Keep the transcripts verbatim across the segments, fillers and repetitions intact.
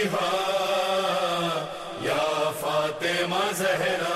अलीहा या फातिमा ज़हरा।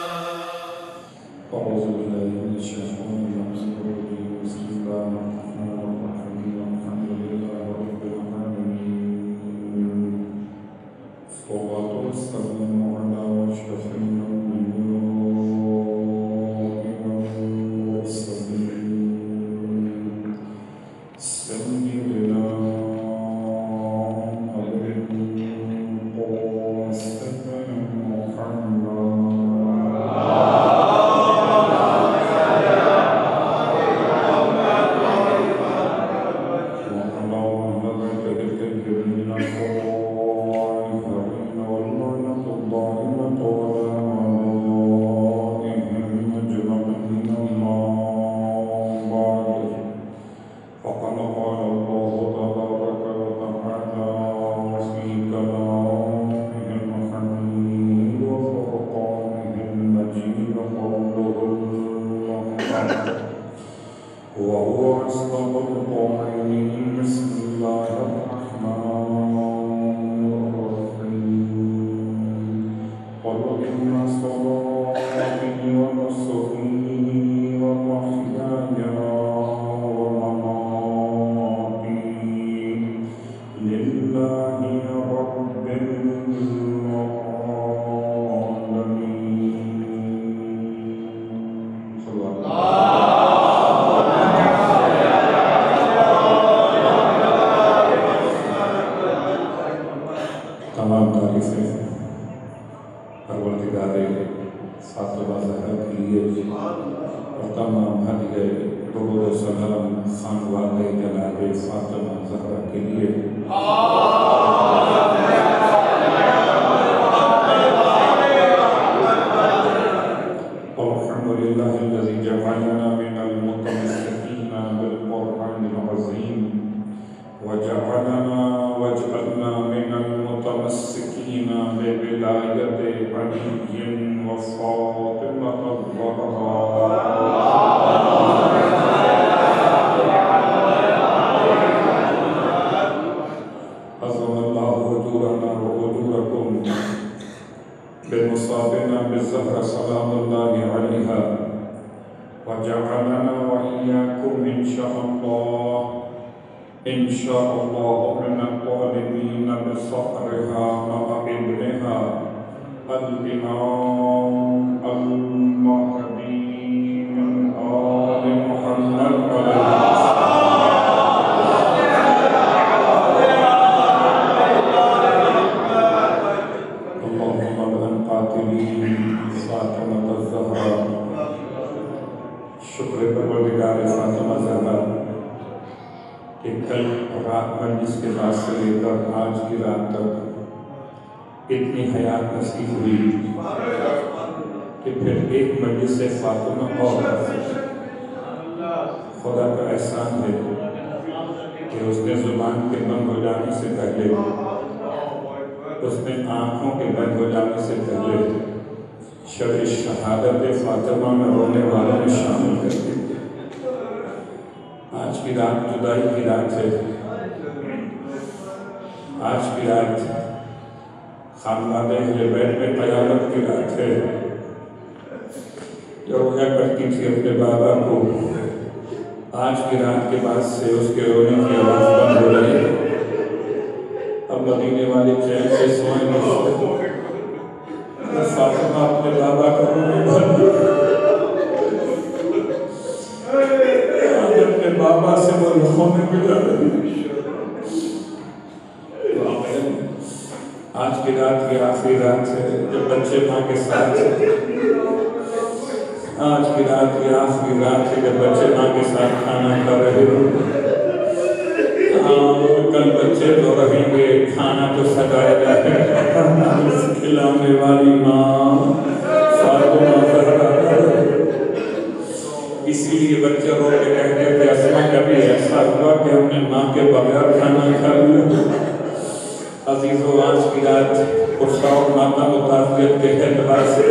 तमाम तारीफ़ें परवरदिगार फातिमा ज़हरा के लिए और तमाम हदिये दुरूद व सलाम खानवाने जनाब फातिमा ज़हरा के लिए। अल्हम्दुलिल्लाहिल्लज़ी जअलना मिनल मुतमस्सिकीना बिल क़ुरआनिल अज़ीम व जअलना वजअलना मिनल मुतमस्सिकीना बिविलायति अलीय्यिन व फ़ातिमत ज़हरा। अज़्ज़मल्लाहु उजूरना व उजूरकुम बिमुसाबिना बिज़हरा सलामुल्लाहि अलैहा व जअलना व इय्याकुम इंशाअल्लाह इंशाअल्लाह मिनत तालिबीन बिसफ़रिहा मअ इब्निहा अल-इमाम अल-महदी मिन आलि मुहम्मद शुक्र परवरदिगार फातिमा ज़हरा कि कल रात मजलिस के बाद से लेकर आज की रात तक इतनी हयात नसीब हुई कि फिर एक मजलिस से फातिमा और खुदा का एहसान है कि उसने ज़ुबान के बंद हो जाने से पहले, उसने आँखों के बंद हो जाने से पहले शब शहादत फातिमा में रोने वालों में शामिल कर दिया। आज की रात जुदाई की रात है। आज की रात खानदाने अहले बैत में क़यामत की रात है। जो रोया करती थी अपने बाबा को, आज की रात के बाद से उसके रोने की आवाज़ बंद हो रही है। अब मदीने वाले चैन से सोए नहीं। फातिमा अपने बाबा का अपने बाबा से वो रोने मिला। आज की रात की आखिरी रात है जब बच्चे माँ के साथ हैं। आज की रात की आखिरी रात है जब बच्चे माँ के साथ खाना खा रहे हो। कल बच्चे तो रहेंगे, खाना तो सजाया है, खिलाने वाली माँ फातिमा ज़हरा। इसीलिए बच्चे रो के कहते थे अस्मा कभी ऐसा हुआ कि हमने माँ के बगैर खाना खा लिया। अजीज़ों, आज की रात गुस्सा और माता मुताबियत के एतबार से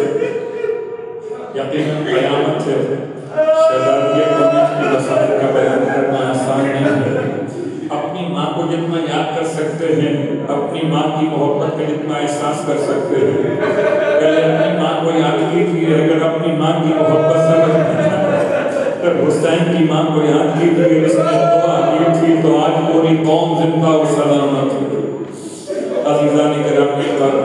यकीनन क़यामत है। शहज़ादियत की मसाइल का बयान करना आसान नहीं है। अपनी माँ को जितना याद कर सकते हैं, अपनी माँ की मोहब्बत का जितना एहसास कर सकते हैं, पहले अपनी माँ को याद कीजिए। अगर अपनी माँ की मोहब्बत से तो हुसैन की माँ को याद कीजिए, इसने दुआ की थी तो आज पूरी कौम जिंदा और सलामत है। अज़ीज़ान गिरामी पर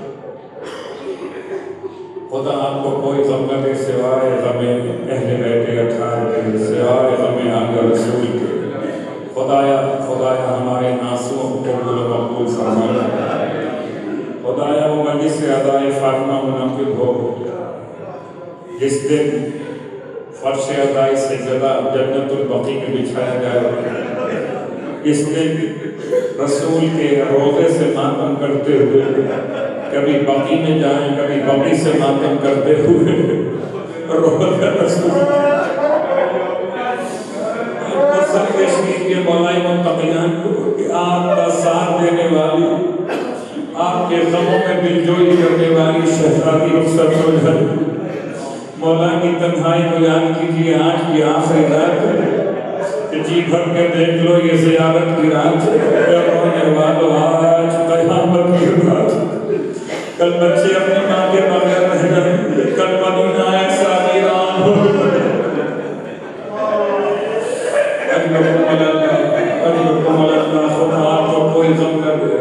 खुदा आपको कोई गम न दे सिवाय गमे अहले बैठे अठार के, सिवाय गमे आगे रसूल के। खुदाया खुदाया हमारे नासुओं को कबूल मकबूल फरमाना। खुदाया वो मजलिस से अदाए फातिमा मुनक़िद हो जिस दिन फर्श अदाए सजदा जन्नतुल बक़ी में बिछाया जाए, इस दिन रसूल के रोज़े से मातम करते हुए कभी बक़ी में जाएं, कभी बक़ी से मातम करते हुए रोज़े रसूल के मौलाई मुत्तक़ियान को कि आपका साथ देने वाली, आपके ग़मों में दिलजोई करने वाली शहज़ादी रुख़सत हो जाए। मौला की तन्हाई को याद कीजिए, आज की आखिरी रात कि जी भर के देख लो ये ज़ियारत की रात है। रोने वालों आज क़यामत की रात, कल बच्चे अपनी माँ के बगैर रह जाएंगे, कल मदीना ऐसा वीरान हो। खुदा आपको कोई गम न दे,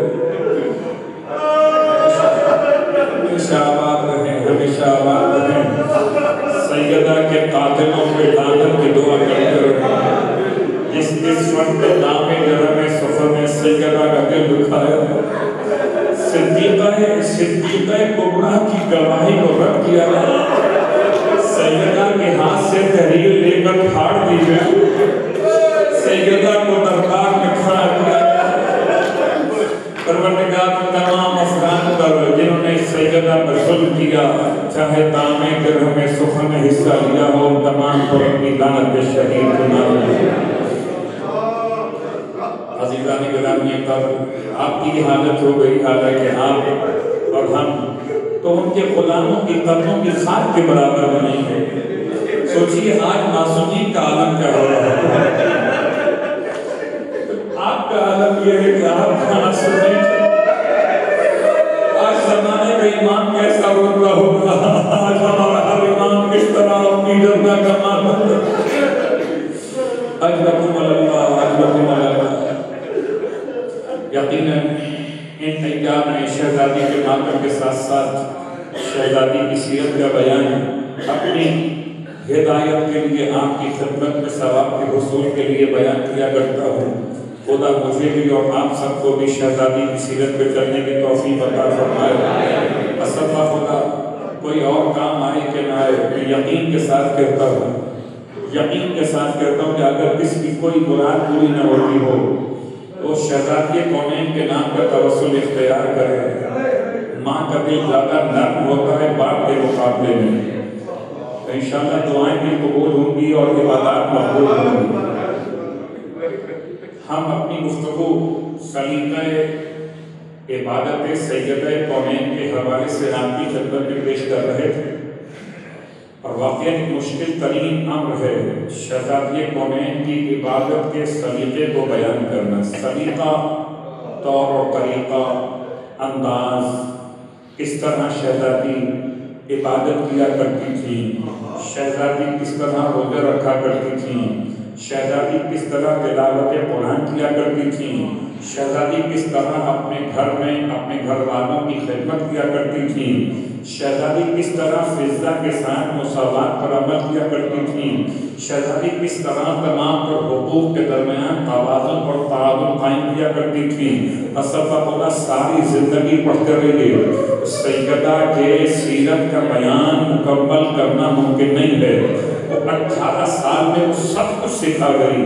हमेशा आबाद रहें, हमेशा आबाद रहें। सैयदा के कातिलों पे लानत की दुआ करते रहें। जिस जिस वक्त नामे जरम सफर में सैयदा का दिल दुखाया, सिद्दीक़ा सिद्दीक़ा कुबरा की गवाही को रद्द किया गया। सैयदा के हाथ से तहरीर लेकर फाड़ दी गई, सैयदा को दरबार में खड़ा किया। परवरदिगार तमाम अफगान पर जिन्होंने सैयदा पर जुल्म किया, चाहे तामे गिरह में सुख में हिस्सा लिया हो, तमाम को अपनी लानत के शहीद बना दिया। अज़ीज़ान गिरामी पर आपकी हालत हो गई, हालांकि आप और हम तो उनके गुलामों की कदमों की खाक के बराबर में नहीं है। सोचिए आज मासूमी का आलम क्या हो रहा है। आपका आलम यह है कि आप मासूमी, आज ज़माने का इमाम कैसा रोता होगा, आज हमारा हर इमाम किस तरह अपनी जर्दा का मालूम। अजलकुम अल्लाह, अजलकुम अल्लाह। यकीनन इन अय्याम में शहज़ादी के मातम के साथ साथ शहज़ादी की सीरत का बयान अपनी हिदायत के लिए, आपकी खिदमत में सवाब के हुसूल के लिए बयान किया करता हूँ। खुदा मुझे भी और आप सबको भी शहज़ादी की सीरत पे चलने की तौफीक अता फरमाए। असफ़ा खुदा कोई और काम आए कि ना आए, मैं यकीन के साथ कहता हूँ, यकीन के साथ कहता हूँ कि अगर किसी कोई मुराद पूरी न होती हो तो शहज़ादी कौनैन के नाम का तवस्सुल इख्तियार करें। माँ का दिल ज़्यादा नर्म होता है बाप के मुकाबले में, तो इंशाअल्लाह दुआएं भी कबूल होंगी और इबादत मकबूल होंगी। हम अपनी गुफ्तगू सलीक़ा इबादत सैयदा कौनैन के हवाले से आपकी खिदमत में पेश कर रहे थे, और वाक़ई मुश्किल तरीन अम्र है शहज़ादी कौनैन की इबादत के सलीक़े को बयान करना। सलीक़ा, तौर और तरीक़ा, अंदाज, किस तरह शहज़ादी इबादत किया करती थी, शहज़ादी किस तरह रोज़े रखा करती थी, शहज़ादी किस तरह तिलावत कुरान किया करती थी, शहज़ादी किस तरह अपने घर में अपने घर वालों की खिदमत किया करती थी, शहज़ादी किस तरह फ़िज़्ज़ा के साथ मुसावात पर अमल किया करती थी, शहज़ादी किस तरह तमाम पर हुकूक के दरमियान तवाज़ुन और ताअदुल कायम किया करती थी। असफ़ा सारी ज़िंदगी पढ़ते रहिए, सैयदा के सीरत का बयान मुकम्मल करना मुमकिन नहीं है। वो अठारह साल में वो सब कुछ सिखा गई।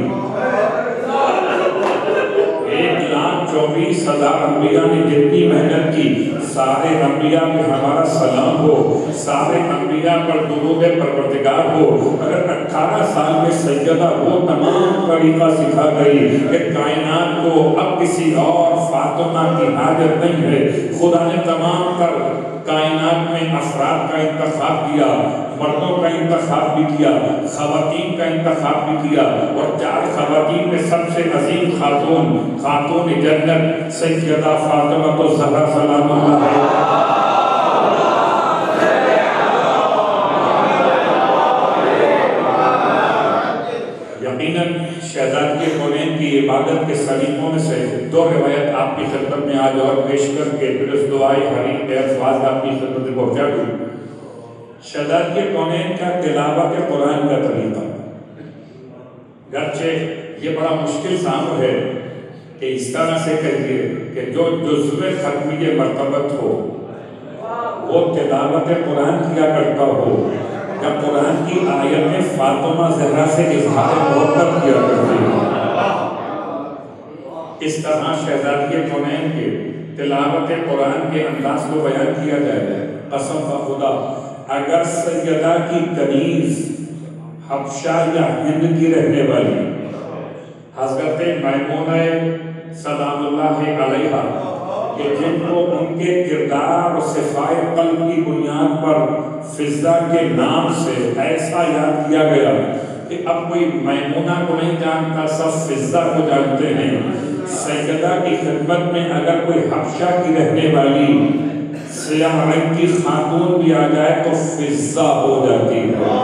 एक लाख चौबीस हजार अम्बिया ने जितनी मेहनत की, सारे अम्बिया में हमारा सलाम हो, सारे अम्बिया पर दुरूद परवरदिगार हो। अगर अठारह साल में सैयदा वो तमाम तरीका सिखा गई कि कायनात को अब किसी और फातिमा की हाजत नहीं है। खुदा ने तमाम कर कायनात में अफराद का इंतखाब किया, मर्दों का इंतखाब इंतखाब भी किया, खवातीन का इंतखाब भी किया, और चार खवातीन में सबसे अजीम खातून खातून जन्नत सैयदा फातिमा तो ज़हरा सलामुल्लाह अलैहा। यकीनन शहजादी कौनैन की इबादत के सलीकों में से दो रिवायत आपकी खिदमत में आज और पेश करके फिर उस दुआए हरी के अल्फाज आपकी खिदमत में पहुँचा दूँ। शहजादी कौनैन का तिलावत कुरान का तरीका, गरचे ये बड़ा मुश्किल काम है कि इस तरह से कहिए कि जो जुज़्व खत्मी मर्तबत हो वो तिलावत कुरान किया करता हो, या कुरान की आयत में फातिमा ज़हरा से इज़हार मोहब्बत किया करती है। इस तरह शहजादी कौनैन के तिलावत कुरान के अंदाज को बयान किया जाए। कसम का खुदा, अगर सैयदा की कनीज़ हबशा या हिंद की रहने वाली हज़रत मैमूना सलामुल्लाह अलैहा कि जिनको उनके किरदार और सिफ़ाए क़ल्ब की बुनियाद पर फ़िज़्ज़ा के नाम से ऐसा याद किया गया कि अब कोई मैमूना को नहीं जानता, सब फ़िज़्ज़ा को जानते हैं। सैयदा की खिदमत में अगर कोई हबशा की रहने वाली सियाह रंग की खातून भी आ जाए तो फ़िज़्ज़ा हो जाती है।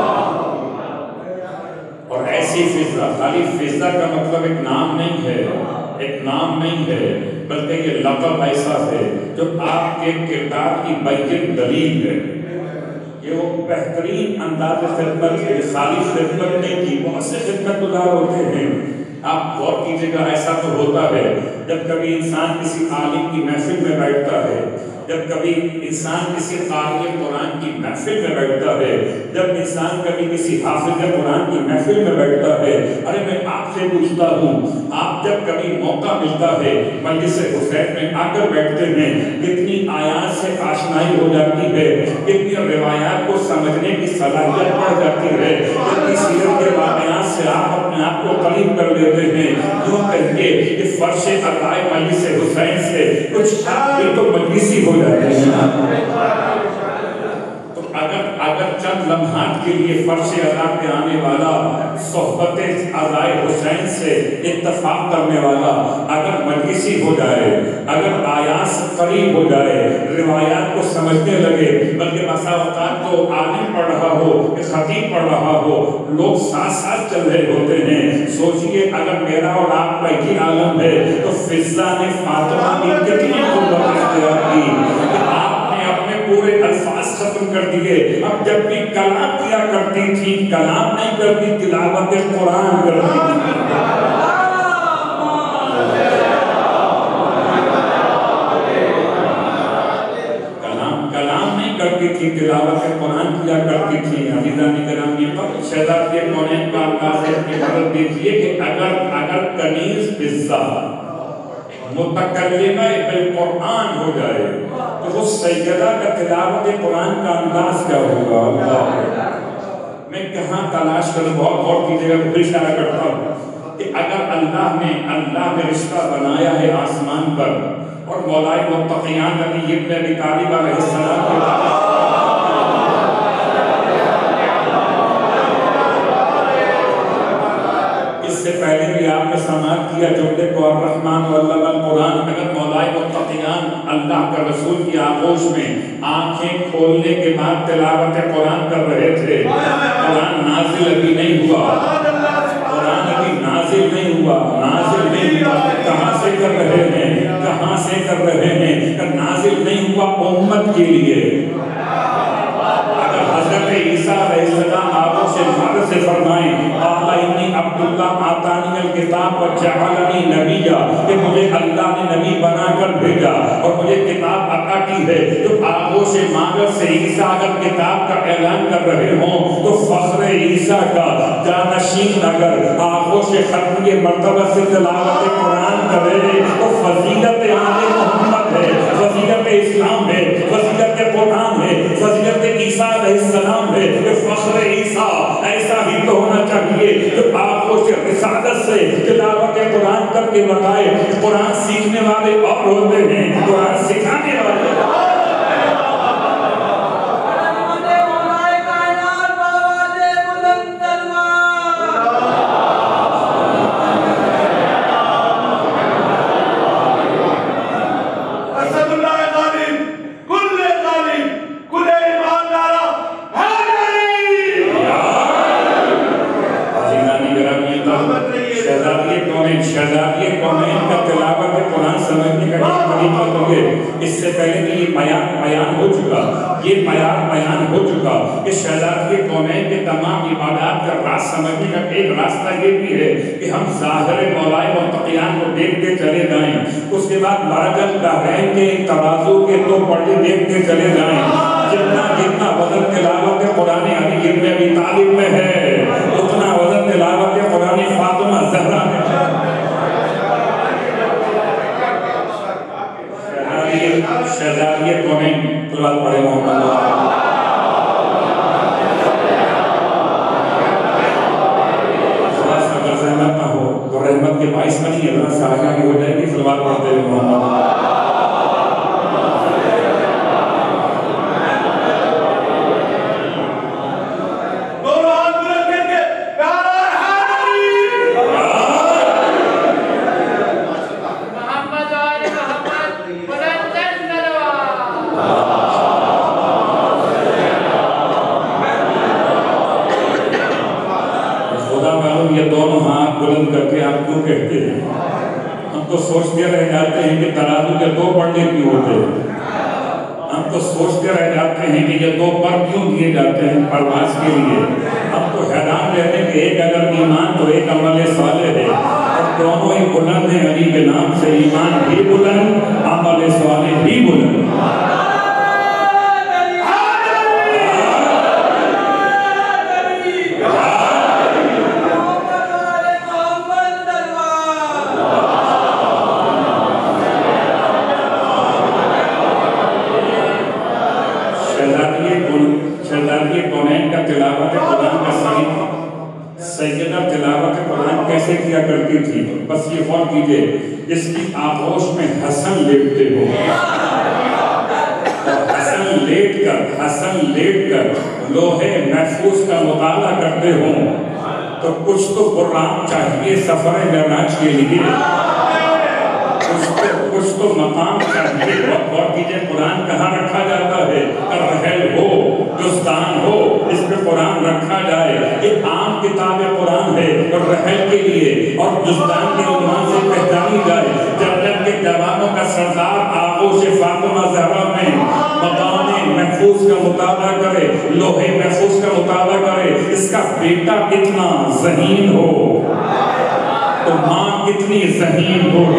और ऐसी फ़िज़्ज़ा, खाली फ़िज़्ज़ा का मतलब एक नाम नहीं है, एक नाम नहीं है, बल्कि ये लक़ब ऐसा है जो आपके किरदार की बैकिन दलील है। ये वो बेहतरीन अंदाज़ खिदमत है, खाली खिदमत नहीं की। बहुत से खिदमतगुज़ार होते हैं, आप गौर कीजिएगा, ऐसा तो होता है जब कभी इंसान किसी आलिम की महफिल में बैठता है, जब कभी इंसान किसी क़ारी कुरान की महफिल में बैठता है, जब इंसान कभी किसी हाफ़िज़ कुरान की महफिल में बैठता है। अरे मैं आपसे पूछता हूँ, आप जब कभी मौका मिलता है मजलिस हुसैन में आकर बैठते हैं, कितनी आयात से आशनाई हो जाती है, कितनी रिवायात को समझने की सलाहियत बढ़ जाती है, कितनी सीरत के वाक़यात से आप अपने आप को करीब कर लेते हैं। यूँ कहिए कि फर्श अज़ाए मजलिस हुसैन से कुछ आप तो मजलिसी हो जाते हैं। तो अगर अगर चंद लम्हात के लिए फर्श अज़ा पे आने वाला, सोहबत अज़ाए हुसैन से इत्तफाक करने वाला अगर मजलिसी हो जाए, अगर आयात से करीब हो जाए, रिवायात को समझने लगे, बल्कि बसा औक़ात तो आलिम पढ़ रहा हो, खतीब पढ़ रहा हो, लोग साथ साथ चल रहे होते हैं। सोचिए अगर मेरा और आपका ही आलम है तो फ़िज़्ज़ा ने फातिमा की कितनी क़ुर्बत इख्तियार की कि आपने अपने पूरे अल्फाज खत्म कर दिए। अब जब भी कलाम किया करती थी, कलाम नहीं करती, तिलावत कुरान करती थी। कलाम कलाम नहीं करती थी, तिलावत कुरान किया करती थी। अज़ीज़ान गिरामी, पर शहजादी कौनैन का अंदाज़ की मदद दीजिए कि अगर अगर कनीज़ फ़िज़्ज़ा मुतकल्लिमा बिल कुरान हो जाए तो वो सैयदा का तिलावत कुरान का अंदाज क्या होगा? अल्लाह, मैं कहाँ तलाश करूँ? बहुत गौर कीजिएगा, फिर इशारा करता हूँ कि अगर अल्लाह ने अल्लाह ने रिश्ता बनाया है आसमान पर और मौलाए मुत्तक़ियान अली इब्न अबी तालिब अलैहिस्सलाम के इससे पहले भी आपने समाअत किया जुमले को अर्रहमान वल्लमल कुरान। अगर मौलाए मुत्तक़ियान अल्लाह का रसूल की आगोश में आंखें खोलने के बाद तिलावत कुरान कर रहे थे, कुरान नाजिल अभी नहीं हुआ, कुरान अभी नाजिल नहीं हुआ, नाजिल नहीं हुआ, कहाँ से कर रहे हैं, कहाँ से कर रहे हैं? नाजिल नहीं हुआ उम्मत के लिए। अगर हज़रत ईसा अलैहिस्सलाम आगोश से मार से फरमाएं अब्दुल्ला आतानियल किताब व जअलनी नबिया, कि मुझे अल्लाह ने नबी बनाकर भेजा और मुझे किताब अता की है, तो आगोश से मागर से ईसा अगर किताब का ऐलान कर रहे हों तो फ़ख्र ईसा का जानशीन अगर आगोश से खत्म मर्तबा से तिलावत कुरान करे तो फजीलत आले मोहम्मद है, फजीलत इस्लाम है, फजीलत कुरान है, फजीलत ईसा अलैहिस्सलाम है। फ़ख्र ईसा ऐसा ही तो होना चाहिए जो आपको रिसालत से तिलावत कुरान करके बताए। कुरान सीखने वाले और होते हैं, कुरान सिखाने वाले शहजादी कौनैन के तमाम इबादत का राज समझने का एक रास्ता ये भी है कि हम ज़ाहिर मौलाए और तक़ियान को देखते चले जाएं। उसके बाद मरजल बहरैन के तराजू के दो पर्दे देखते चले जाएं। जितना जितना वजन तिलावत कुरान अली इब्न अबी तालिब में है, उतना वजन तिलावत कुरान फातिमा ज़हरा में है। शहजादी कौनैन तिलावत पढ़े मोहम्मद रहमत के बाइस बनी है, बड़ा साहगा की हो जाएगी। सलवात पढ़ते हुए मोहम्मद ये दोनों हाथ बुलंद करके आप क्यों कहते हैं? हम तो सोचते रह जाते हैं कि तराजू के दो पर्दे क्यों होते हैं। हम तो सोचते रह जाते हैं कि ये दो पर क्यों दिए जाते हैं परवाज के लिए। हम तो हैरान रहते हैं कि एक अगर ईमान तो एक अमल सालेह है, और दोनों ही बुलंद हैं अली के नाम से। ईमान भी बुलंद, अमल सालेह भी बुलंद। शहजादी कौनैन का तिलावत कुरान का सही सैयदा तिलावत कुरान कैसे किया करती थी? बस ये गौर कीजिए, इसकी आगोश में हसन लेटते हो, हसन लेट कर हसन लेट कर लोहे महफूज का मुताला करते हो, तो कुछ तो कुरान चाहिए सफर मेराज के लिए, कुछ तो कुछ तो मकाम चाहिए। गौर कीजिए, कुरान कहाँ रखा जाता है? रहल हो, जुस्तान हो, इस पे कुरान रखा जाए। ये आम किताब कुरान है, और रहल के लिए और जुस्तान के उन्वान से पहचानी जाए। जन्नत के जवानों का सरदार आगोश फातिमा ज़हरा में मकाम महफूज का मुताला करे, लोहे महफूज का मुताला करे। इसका बेटा कितना ज़हीन हो तो माँ कितनी ज़हीन होगी।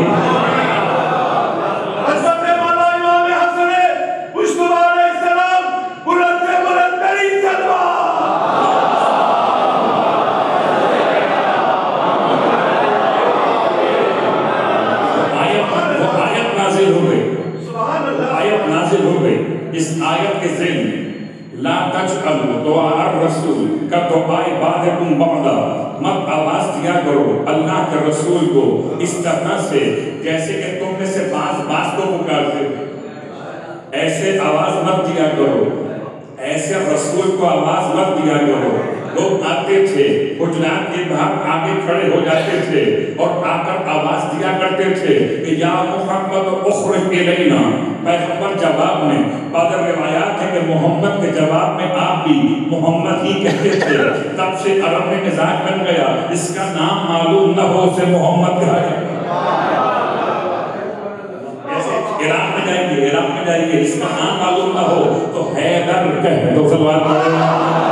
इस आयत के ज़िल ला तजअलू दुआ रसूल का दुआए बादकुम बअदा, मत आवाज दिया करो अल्लाह के रसूल को इस तरह से जैसे कि तुम में से बाज बाज को पुकारते, ऐसे आवाज मत दिया करो, ऐसे रसूल को आवाज मत दिया करो। लोग आते थे, हुजरात के बाहर आगे खड़े हो जाते थे और आकर आवाज दिया करते थे कि या मुहम्मद उखरुज इलैना। पैगंबर जवाब में, बाद रिवायात है कि मोहम्मद के जवाब में आप भी मोहम्मद ही कहते थे। तब से अरब में मिजाज बन गया, इसका नाम मालूम न हो उसे मोहम्मद कहा जाए। ईरान में जाइए, ईरान में जाइए, इसका नाम मालूम न हो तो हैदर कह दो। सलवात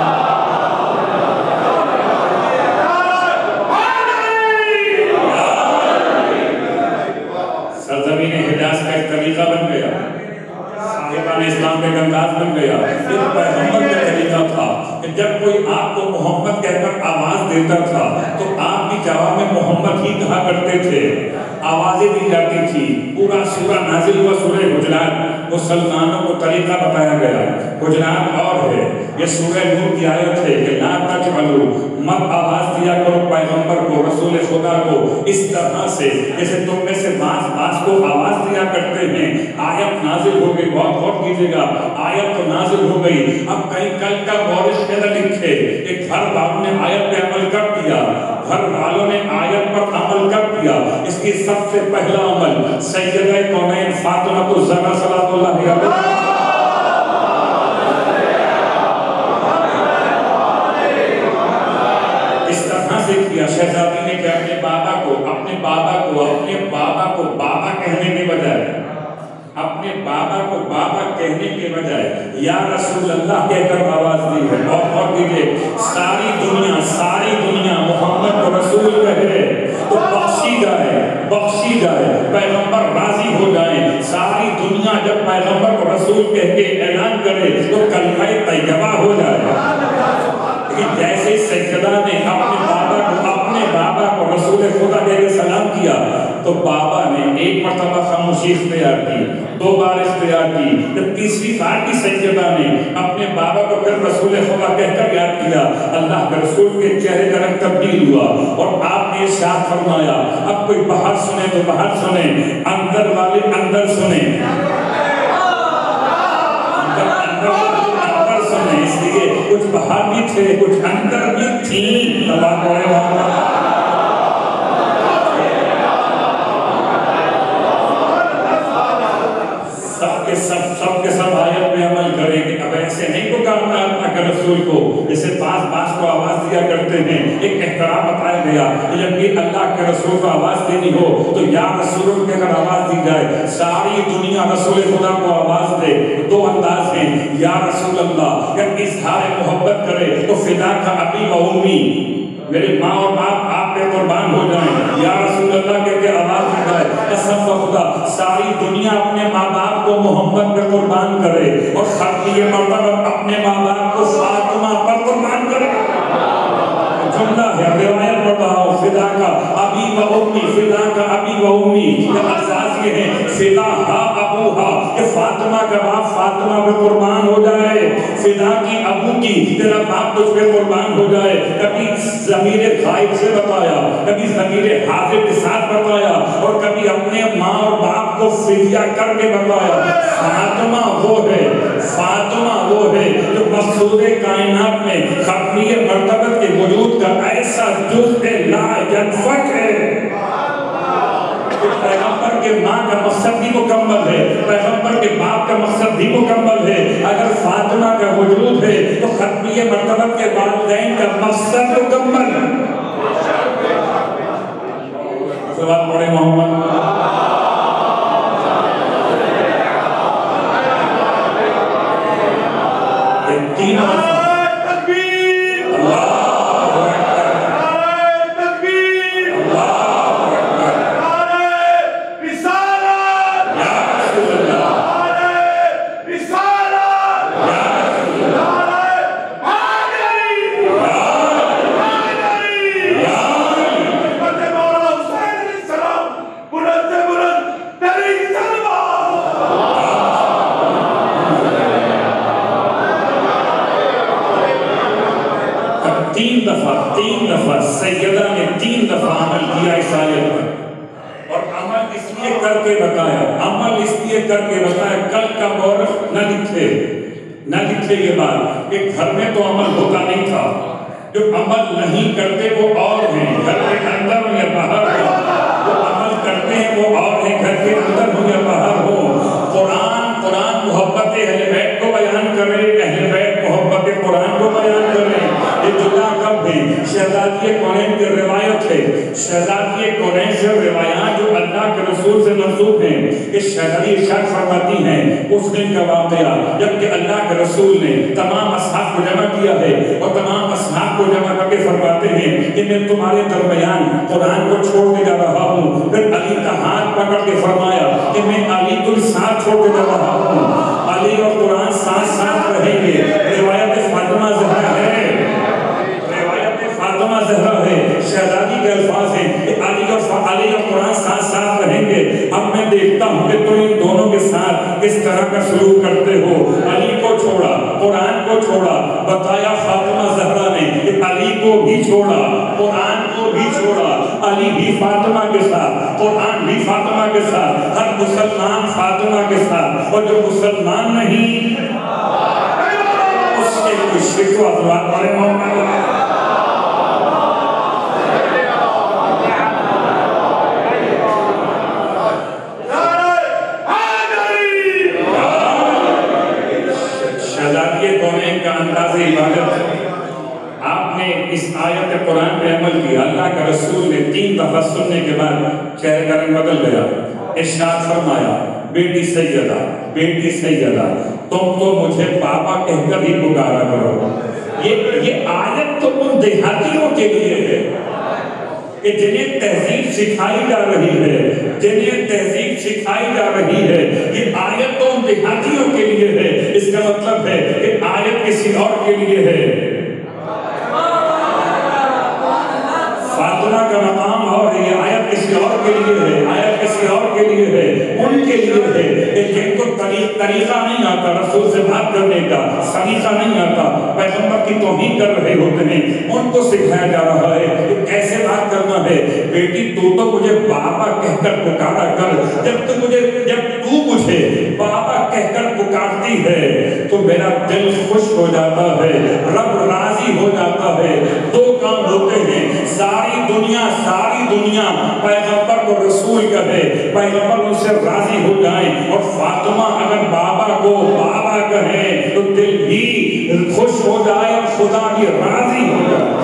हिजाज का एक तरीका बन गया, साहिबान इस्लाम का अंदाज बन गया। फिर पैगंबर का तरीका था कि जब कोई आपको मोहम्मद कहकर आवाज देता था तो आप भी जवाब में मोहम्मद ही कहा करते थे। आवाजें दी जाती थी। पूरा सूरा नाजिल हुआ सूरह हुजरात, मुसलमानों को तरीका बताया गया। हुजरात और है, ये सूरह नूर की आयत है कि ला तजअलू, मत आवाज दिया करो पैगंबर को, रसूल खुदा को इस तरह से जैसे तुम में से बाज बाज को आवाज दिया करते हैं। आयत नाजिल हो गई, बहुत गौर कीजिएगा, आयत तो नाजिल हो गई। अब कहीं कल का बारिश में न लिखे एक घर वालों ने आयत पे अमल कर दिया, घर वालों ने आयत पर अमल कर दिया। इसकी सबसे पहला अमल सैयदा कौनैन फातिमा ज़हरा सलावतुल्लाह अलैहा किया। शहजादी ने क्या अपने बाबा को अपने बाबा को अपने बाबा को बाबा कहने के बजाय अपने बाबा को बाबा कहने के बजाय या रसूल अल्लाह कहकर आवाज दी है। और और कीजिए, सारी दुनिया सारी दुनिया मोहम्मद को रसूल कहे तो बख्शी जाए, बख्शी जाए, पैगंबर राजी हो जाए। सारी दुनिया जब पैगंबर को रसूल कह के ऐलान करे तो कलमा तैयबा हो जाए। लेकिन जैसे सैयदा ने अपने बाबा को अपने बाबा को रसूल खुदा कह के सलाम किया तो बाबा ने एक मरतबा खामोशी इख्तियार की, दो बार इख्तियार की, जब तीसरी बार की सैयदा ने अपने बाबा को फिर रसूल खुदा कहकर याद किया, अल्लाह के रसूल के चेहरे का रंग तब्दील हुआ और आपने इरशाद फरमाया, अब कोई बाहर सुने तो बाहर सुने, अंदर वाले अंदर सुने, अंदर अंदर सुने। इसलिए कुछ बाहर भी थे, कुछ अंदर भी थी। सबके सब सबके सब आयत में अमल करेंगे। अब ऐसे नहीं को काम अल्लाह के रसूल को जैसे पास पास को आवाज दिया करते हैं, एक एहतराम बताया गया कि जब भी अल्लाह के रसूल को आवाज देनी हो तो या रसूल के अगर आवाज दी जाए, सारी दुनिया रसूल खुदा को आवाज दे। दो अंदाज हैं, या रसूल अल्लाह जब इजहार मोहब्बत करे तो फिदा का अबी व उम्मी, मेरे माँ और बाप आप पे कुर्बान हो जाएं। या रसूल अल्लाह कह के आवाज दी जाए, कसम खुदा सारी दुनिया अपने माँ बाप को मोहम्मद पे कुर्बान करे और खत्मी मर्तबा अपने माँ बाप को फातिमा पर कुर्बान करे। जुमला है, रिवायत पढ़ रहा हूँ, फिदा का अबी व उम्मी, फिदा का अबी व उम्मी। ये अल्फाज ये हैं, फिदा हा अबू हा, कि फातिमा का बाप फातिमा पे कुर्बान हो जाए, फिदा की अबू की तेरा बाप तुझ पे कुर्बान हो जाए। कभी ज़मीरे गायब से बताया, कभी ज़मीरे हाजिर के साथ बताया और कभी अपने माँ और बाप को फिदिया करके बताया। फातिमा वो है, फातिमा वो है जो मक़सूद कायनात में खत्मी मर्तबत के वजूद का ऐसा जुज़् लायनफ़क है। पैगंबर के माँ का मकसद भी मुकम्मल है, पैगंबर के बाप का मकसद भी मुकम्मल है। अगर फातिमा का वजूद है तो खत्मी मर्तबत के वालिदैन का मकसद मुकम्मल है। सवाल पढ़े मोहम्मद। तीन तीन दफा तीन दफा सैयदा ने तीन दफा अमल किया इस आयत पर। और अमल इसलिए करके बताया, अमल इसलिए करके बताया कल का मौरख न लिखे न लिखे ये बात कि घर में तो अमल होता नहीं था। जो अमल नहीं करते वो और हैं, घर के अंदर हो या बाहर हो। जो अमल करते हैं वो और हैं, घर के अंदर हो या बाहर हो। कुरान कुरान मोहब्बत अहले बैत को बयान करे, अहले बैत मोहब्बत कुरान को बयान करे। ये जुदा कब है? शहजादी कौनैन की रिवायत है, शहजादी कौनैन से रिवायात जो अल्लाह के रसूल से मंसूब हैं। इस शहजादी इरशाद फरमाती हैं उस दिन का वाक़या जबकि अल्लाह के रसूल ने तमाम असहाब को जमा किया है और तमाम असहाब को जमा करके फरमाते हैं कि मैं तुम्हारे दरमियान कुरान को छोड़ के जा रहा हूँ। फिर अली का हाथ पकड़ के फरमाया कि मैं अली को साथ छोड़ के जा रहा हूँ। अली और कुरान साथ साथ रहेंगे। रिवायत फातिमा ज़हरा है, फातिमा ज़हरा है, शहजादी के अल्फाज हैं कि अली और अली और कुरान साथ साथ रहेंगे। अब मैं देखता हूँ कि तुम इन दोनों के साथ किस तरह का सलूक करते हो। अली को छोड़ा, कुरान को छोड़ा, बताया फातिमा ज़हरा ने कि अली को भी छोड़ा, कुरान को भी छोड़ा, अली भी फातिमा के साथ, कुरान भी फातिमा के साथ, हर मुसलमान फातिमा के साथ। और जो मुसलमान नहीं उसके कोई शिकवा जवाब पड़े होंगे। आपने इस आयत कुरान पे अमल किया। अल्लाह का रसूल ने तीन दफा सुनने के बाद चेहरे का रंग बदल गया। इरशाद फरमाया बेटी सैयदा, बेटी सैयदा, तुम तो मुझे पापा कहकर ही पुकारा करो। ये ये आयत तो उन देहातियों के लिए है कि जिन्हें तहजीब सिखाई जा रही है, जिन्हें तहजीब सिखाई जा रही है। ये आयत तो उन देहातियों के लिए है। इसका मतलब है कि आयत किसी और के लिए है। फातिमा का मकाम और ये आयत किसी और के लिए है, आयत किसी और के लिए है, उनके लिए है कि जिनको तरीक तरीका नहीं आता रसूल से बात करने का, सलीका नहीं आता, पैगंबर की तौहीन कर रहे होते हैं, उनको सिखाया जा रहा है कि कैसे बात करना है। बेटी तू तो मुझे बाबा कहकर पुकारा कर। जब तू मुझे जब तू मुझे बाबा कहकर पुकारती है तो मेरा दिल खुश हो जाता है, रब राजी हो जाता है। दो काम होते हैं, सारी दुनिया सारी दुनिया पैगंबर को रसूल कहे, पैगंबर उनसे राजी हो जाए, और फातिमा अगर बाबा को बाबा कहे तो दिल भी खुश हो जाए और खुदा भी राजी हो जाए।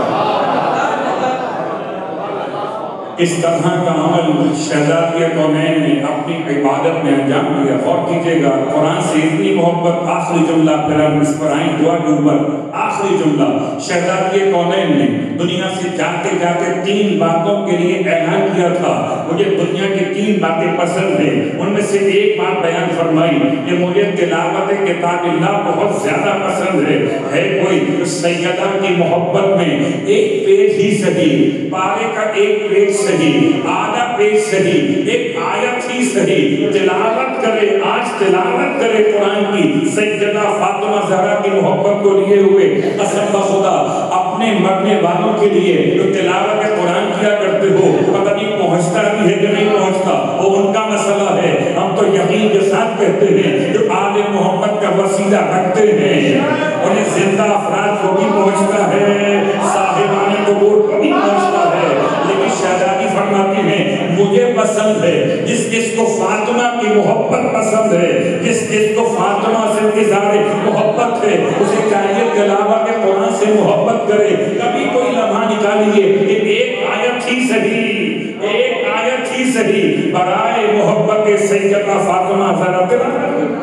इस तरह का अमल शहजादी कौनैन ने अपनी इबादत में अंजाम दिया। और कीजिएगा, कुरान से इतनी मोहब्बत, आखिरी जुमला फिर हम इस पर आए दुआ के ऊपर। आखिरी जुमला, शहजादी कौनैन ने दुनिया से जाते जाते तीन बातों के लिए ऐलान किया था, मुझे दुनिया की तीन बातें पसंद है। उनमें से एक बात बयान फरमाई कि मुझे तिलावत किताबिल्लाह बहुत ज्यादा पसंद है। है कोई सैयदा की मोहब्बत में एक पेज ही सही, पारे का एक पेज सही, आधा पेज सही, एक आयत ही सही तिलावत करे, आज तिलावत करे कुरान की, सैयदा फातिमा ज़हरा की मोहब्बत को लिए हुए कसम खुदा अपने मरने वालों के लिए जो तिलावत कुरान किया करते हो, पता नहीं पहुंचता भी है कि नहीं पहुंचता, वो उनका मसला है। हम तो यकीन के साथ कहते हैं जो आले मोहम्मद का वसीला रखते हैं उन्हें जिंदा अफराद को भी पहुंचता है, साहिबाने कबूर को भी पहुंचता है। लेकिन शहजादी फरमाती है मुझे पसंद है जिस जिसको फातिमा की मोहब्बत पसंद है, जिस जिसको फातिमा से इंतजार मोहब्बत है, उसे चाहिए तिलावत के कुरान से मोहब्बत करे। कभी कोई लम्हा निकालिए कि एक आयत ही सही, एक आयत ही सही बराए मोहब्बत के सैयदा फातिमा ज़हरा तिलावत।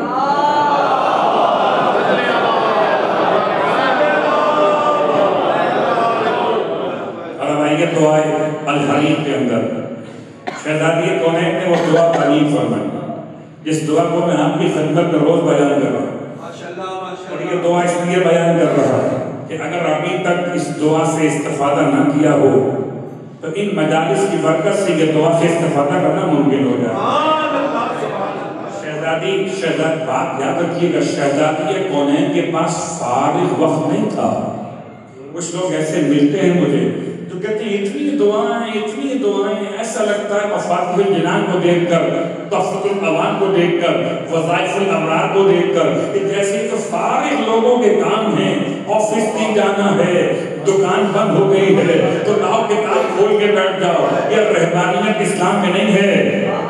दुआ अल हरीम के अंदर शहजादी कौनैन ने वो दुआ तालीम फरमाई, जिस दुआ को मैं आपकी खिदमत में रोज बयान कर रहा हूँ। और ये दुआ इसलिए बयान कर रहा है कि अगर अभी तक इस दुआ से इस्तिफादा ना किया हो तो इन मजालिस की बरकत से ये दुआ से इस्तिफादा करना मुमकिन हो जाए। शहजादी शहजाद बात याद रखिएगा, शहजादी कौनैन के पास फारिग वक्त नहीं था। कुछ लोग ऐसे मिलते हैं मुझे तो कहते हैं इतनी दुआएं इतनी दुआएं, ऐसा लगता है मफातिहुल जिनान को देखकर, तहफ़्फ़ुतुल अवान को देखकर, वज़ाइफ़ुल अमरार को देखकर कि जैसे तो फारिग लोगों के काम हैं, ऑफिस नहीं जाना है, दुकान बंद हो गई है तो लाओ किताब खोल के बैठ जाओ। यह रहबानियत इस्लाम में नहीं है,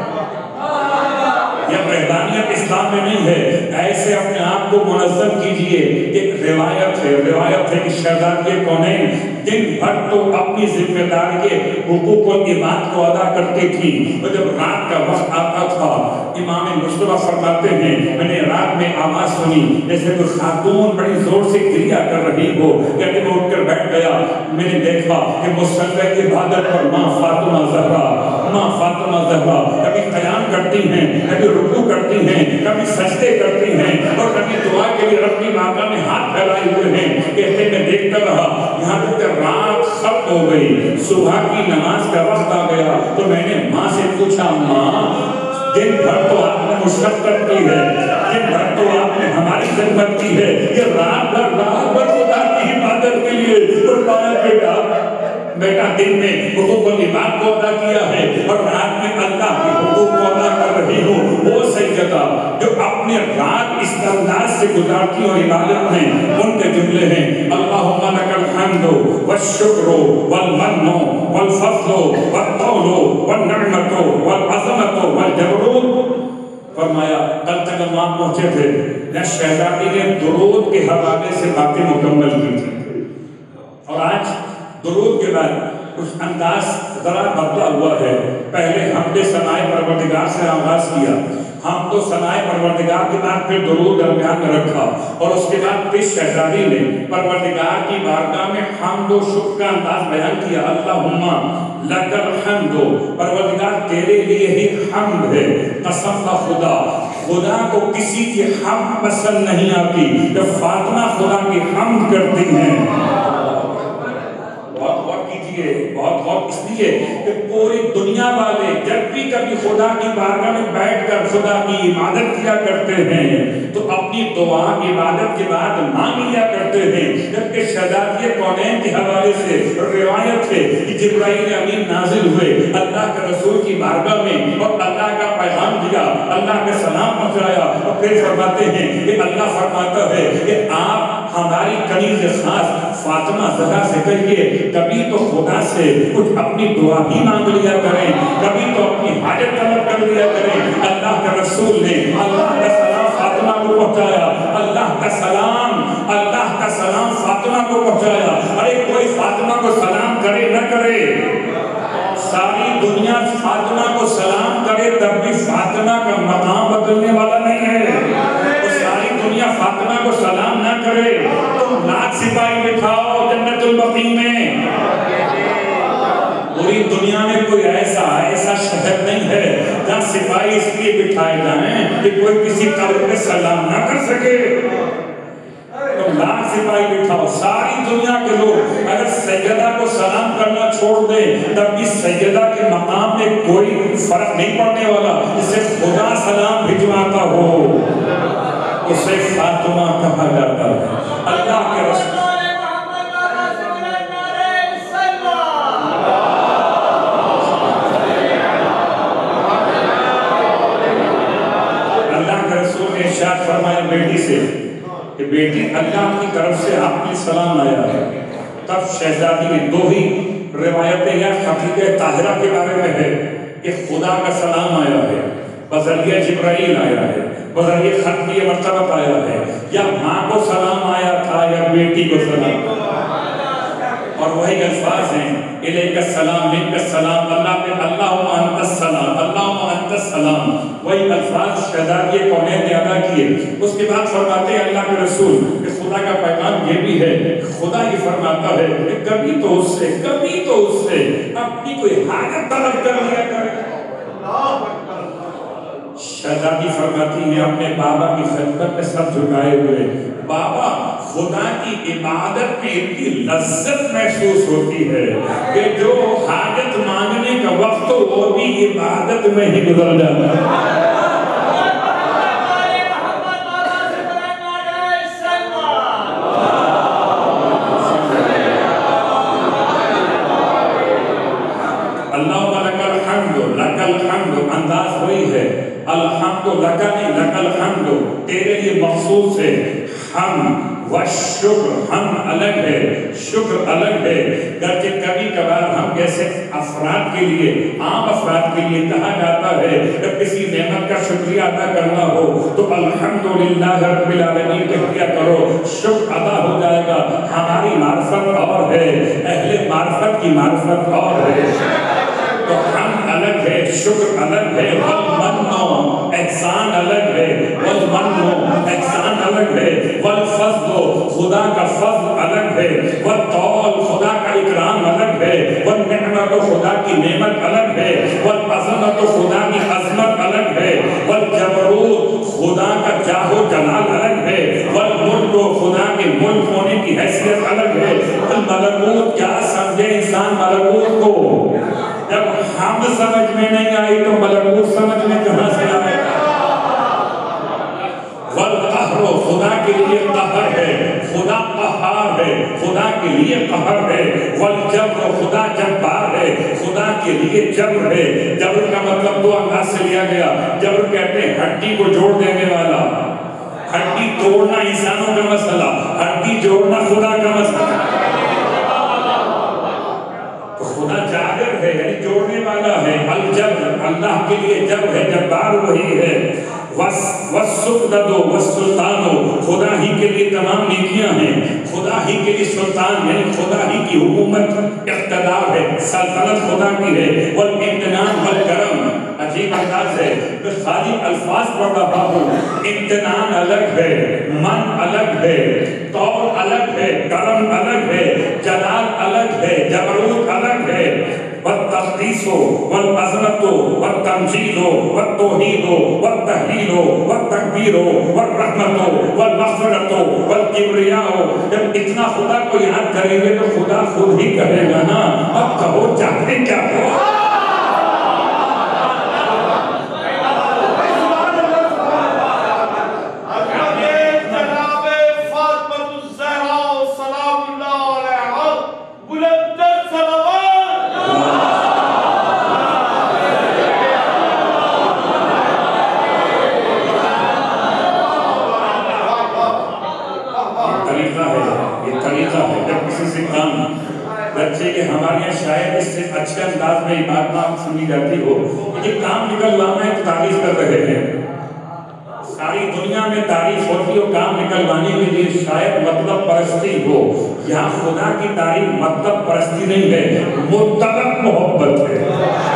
यह रहबानियत इस्लाम में नहीं है। ऐसे अपने आप को मुनज़्ज़म कीजिए। एक रिवायत है रिवायत है कि शहजादी कौनैन दिन भर तो अपनी जिम्मेदारी के हुकूक और इबादत को अदा करती थी, और जब रात का वक्त आता था इमाम मुस्तफा फरमाते हैं मैंने रात में आवाज सुनी जैसे कोई खातून बड़ी जोर से क्रिया कर रही हो। कहते मैं उठकर बैठ गया, मैंने देखा कि मुसल्ले की इबादत पर माँ फातिमा ज़हरा माँ फातिमा ज़हरा कभी क़याम करती हैं, कभी रुकू करती हैं, कभी सजदे करती हैं, और कभी दुआ के लिए अपनी माता में हाथ फैलाए हुए हैं। कहते मैं देखता रहा यहाँ तक रात खत्म हो गई, सुबह की नमाज का वक्त आ गया तो मैंने माँ से पूछा माँ दिन भर तो आपने मुशक्कत की है, दिन भर तो आपने हमारी खिदमत की है, ये रात भर रात भर खुदा की इबादत के लिए बेटा बेटा दिन में हुकूक और इबादत को अदा किया है और रात में अल्लाह के हुकूक को अदा कर रही हो। वो सैयदा जो अपने रात इस अंदाज से गुजारती हो इबादत में, उनके जुमले हैं अल्लाहुम्मा लकल हम्दु वश्शुक्रु वल मन्नु वल फज़्लु वत तौलु वन निअमतु वल अज़मतु वल जबरूत। फरमाया कल तक हम वहाँ पहुँचे थे न शहजादी ने दुरूद के हवाले से बातें मुकम्मल की थी, और आज दुरूद के बाद कुछ अंदाज जरा बदला हुआ है। पहले हमने सनाए परवरदिगार से आगाज किया, हम तो सनाए परवरदिगार के बाद फिर दुरूद दरमियान में रखा और उसके बाद फिर शहजादी ने परवरदिगार की बारगाह में हम्द व शुक्र का अंदाज बयान किया। अल्लाहुम्मा लकल हम्दो, परवरदिगार तेरे लिए ही हम्द है। कसम का खुदा, खुदा को किसी की हम्द पसंद नहीं आती, जब फातिमा खुदा की हम्द करती हैं। बहुत गौर कीजिए, बहुत गौर इसलिए कि पूरी दुनिया वाले जब भी कभी खुदा की बारगाह में बैठकर खुदा की इबादत किया करते हैं तो अपनी दुआ इबादत के बाद मांग लिया करते हैं। जबकि शहजादी कौनैन के हवाले से रिवायत है कि जिब्राइल अमीन नाजिल हुए अल्लाह के रसूल की बारगाह में और अल्लाह का पैगाम दिया, अल्लाह के सलाम पहुंचाया और फिर फरमाते हैं कि अल्लाह फरमाता है कि आप हमारी कनीज खास फातिमा ज़हरा से कहिए कभी तो खुदा से कुछ अपनी दुआ भी मांग लिया करें, कभी तो अपनी हाजत तलब कर लिया करें। अल्लाह के रसूल ने अल्लाह का सलाम फातिमा को पहुंचाया, अल्लाह का सलाम अल्लाह का सलाम फातिमा को पहुंचाया। अरे कोई फातिमा को सलाम करे न करे, सारी दुनिया फातिमा को सलाम करे तब भी फातिमा का मकाम बदलने वाला नहीं है। तो सारी दुनिया फातिमा को सलाम ना करे, तुम लाख सिपाही बिठाओ जन्नतुल बकी में। पूरी दुनिया में कोई ऐसा ऐसा शहर नहीं है जहाँ सिपाही इसलिए बिठाए जाएं कि कोई किसी कब्र पे सलाम ना कर सके। तो लाख सिपाही बिठाओ, सारी दुनिया के लोग अगर सैयदा को सलाम करना छोड़ दे तब भी सैयदा के मकाम में कोई फर्क नहीं पड़ने वाला। जिसे खुदा सलाम भिजवाता हो उसे फातिमा कहा जाता है। अल्लाह के रसूल इरशाद फरमाया बेटी से कि बेटी अल्लाह की तरफ से आपकी सलाम आया है। तब शहजादी ने दो ही रिवायतें या हकीकत ताहिरा के बारे में है कि खुदा का सलाम आया है, बज़रिया जिब्राइल आया है, बज़रिया खत्मी मर्तबत आया है, या माँ को सलाम आया था या बेटी को सलाम। और वही अल्फाज हैं इलैका सलाम मिनका सलाम, अल्लाह पे अल्लाहुम्मा अंतस सलाम, अल्लाहुम्मा अंतस सलाम। वही अल्फाज शहजादी कौनैन ने अदा किए। उसके बाद फरमाते हैं अल्लाह के रसूल कि खुदा का पैगाम ये भी है, खुदा ये फरमाता है कि कभी तो उससे कभी तो उससे अपनी कोई हाजत तलब कर लिया करे। शहजादी फरमाती है अपने बाबा की खिदमत में सर झुकाए हुए, बाबा खुदा की इबादत में इतनी लज्जत महसूस होती है कि जो हाजत मांगने का वक्त तो वो भी इबादत में ही गुजर जाता है। अल्लाह लकल हम्दु, लकल हम्दु अंदाज वही है, अल्हम्दु लका नहीं लकल हम्दु तेरे लिए मखसूस है। हम व शुक्र, हम अलग है, शुक्र अलग है। करके कभी कभार हम जैसे अफराद के लिए, आम अफराद के लिए कहा जाता है जब किसी नेमत का शुक्रिया अदा करना हो तो अल्हम्दुलिल्लाह रब्बिल आलमीन कह दिया करो, शुक्र अदा हो जाएगा। हमारी मार्फत और है, अहले मार्फत की मार्फत और है। तो हम अलग है, शुक्र अलग है, वल मन्नो एहसान अलग है, वल मन्नो एहसान अलग है, वल फज़्लो खुदा का फज़्ल अलग है, वल तौल खुदा का इकराम अलग है, वल निअमत खुदा की नेमत अलग है, वल अज़मत खुदा की अज़मत अलग है, वल जबरूत खुदा का जाहो जलाल अलग है, वल मुल्क खुदा के मुल्क होने की हैसियत अलग है, वल मलकूत क्या समझे इंसान मलकूत को, जब हम समझ में नहीं आई तो मलकूत समझ में कहां से आएगा। वल कहरो खुदा के लिए कहर है, खुदा कहर है, खुदा के लिए कहर है। वल जब्र खुदा जब्बार है, खुदा के लिए जब्र है। जब्र का मतलब दो अंदाज से लिया गया। जब्र कहते हैं हड्डी को जोड़ देने वाला, हड्डी तोड़ना इंसानों का मसला, हड्डी जोड़ना खुदा का मसला। खुदा जाबिर है यानी जोड़ने वाला है। अल जब्र अल्लाह के लिए जब्र है, जब्बार वही है। वस वसुल्तानो वसुल्तानो खुदा ही के लिए तमाम नेकियां हैं, खुदा ही के लिए सुल्तान यानी खुदा ही की हुकूमत इख्तिदार है, सल्तनत खुदा की है। वल इम्तिनान वल करम अजीब अजीब अंदाज है, मैं खाली अल्फाज पढ़ रहा हूँ। इम्तिनान अलग है, मन अलग है, तौर अलग है, करम अलग है, जलाल अलग है, जबरूत अलग है। वत्तक़दीसो वल-अज़मतो वत्तमजीदो वत्तौहीदो वत्तहलीलो वत्तकबीरो वर्रहमतो वल-मग़फ़िरतो वल-किब्रियाओ। जब इतना खुदा को याद करेंगे तो खुदा खुद ही कहेगा ना, अब कहो चाहते क्या हो। बच्चे के हमारे यहाँ शायद इससे अच्छे अंदाज में बात सुनी जाती हो कि काम निकलवाना है तो तारीफ कर रहे हैं। सारी दुनिया में तारीफ होती हो काम निकलवाने के लिए शायद मतलब परस्ती हो। यहाँ खुदा की तारीफ मतलब परस्ती नहीं है, मुतलक मोहब्बत है।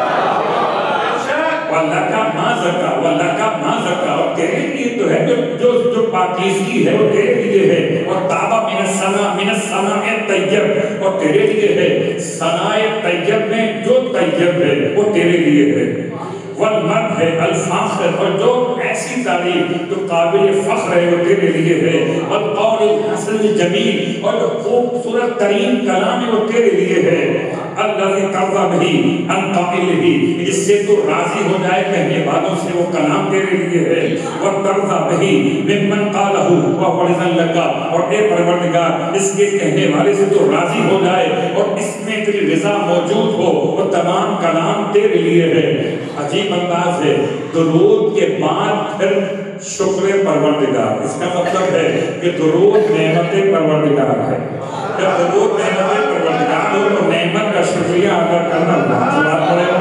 वल्लाह का माँ ज़का, वल्लाह का माँ ज़का, और तेरे लिए तो है जो जो जो पाकीज़गी है वो तेरे लिए है। और ताबा मिनस सना मिनस सना में तैयब, और तेरे लिए है। सनाए तैयब में जो तैयब है वो तेरे लिए है। वल मर्द है अल फ़ाख़िर, और जो ऐसी तारीफ जो काबिल फ़ख्र है वो तेरे लिए है। वल क़ौल हसन जमील, और जो खूबसूरत तरीन कलाम है वो तेरे लिए है। अल्लज़ी तर्ज़ा बिही अन क़ाइलिही, जिससे तू राज़ी हो जाए कहने वालों से, वो कलाम तेरे लिए है। व तर्ज़ा बिही मिम्मन क़ालहू व वज़न लका, और ए परवरदिगार इसके कहने वाले से तू राज़ी हो जाए और इसमें तेरी रज़ा मौजूद हो, वो तमाम कलाम तेरे लिए है। अजीब अंदाज है, दुरूद के बाद फिर शुक्र परवरदिगार। इसका मतलब है कि दुरूद नेमत परवरदिगार है। जब दुरूद नेमत परवरदिगार हो तो नेमत का शुक्रिया अदा करना बहुत पड़ेगा।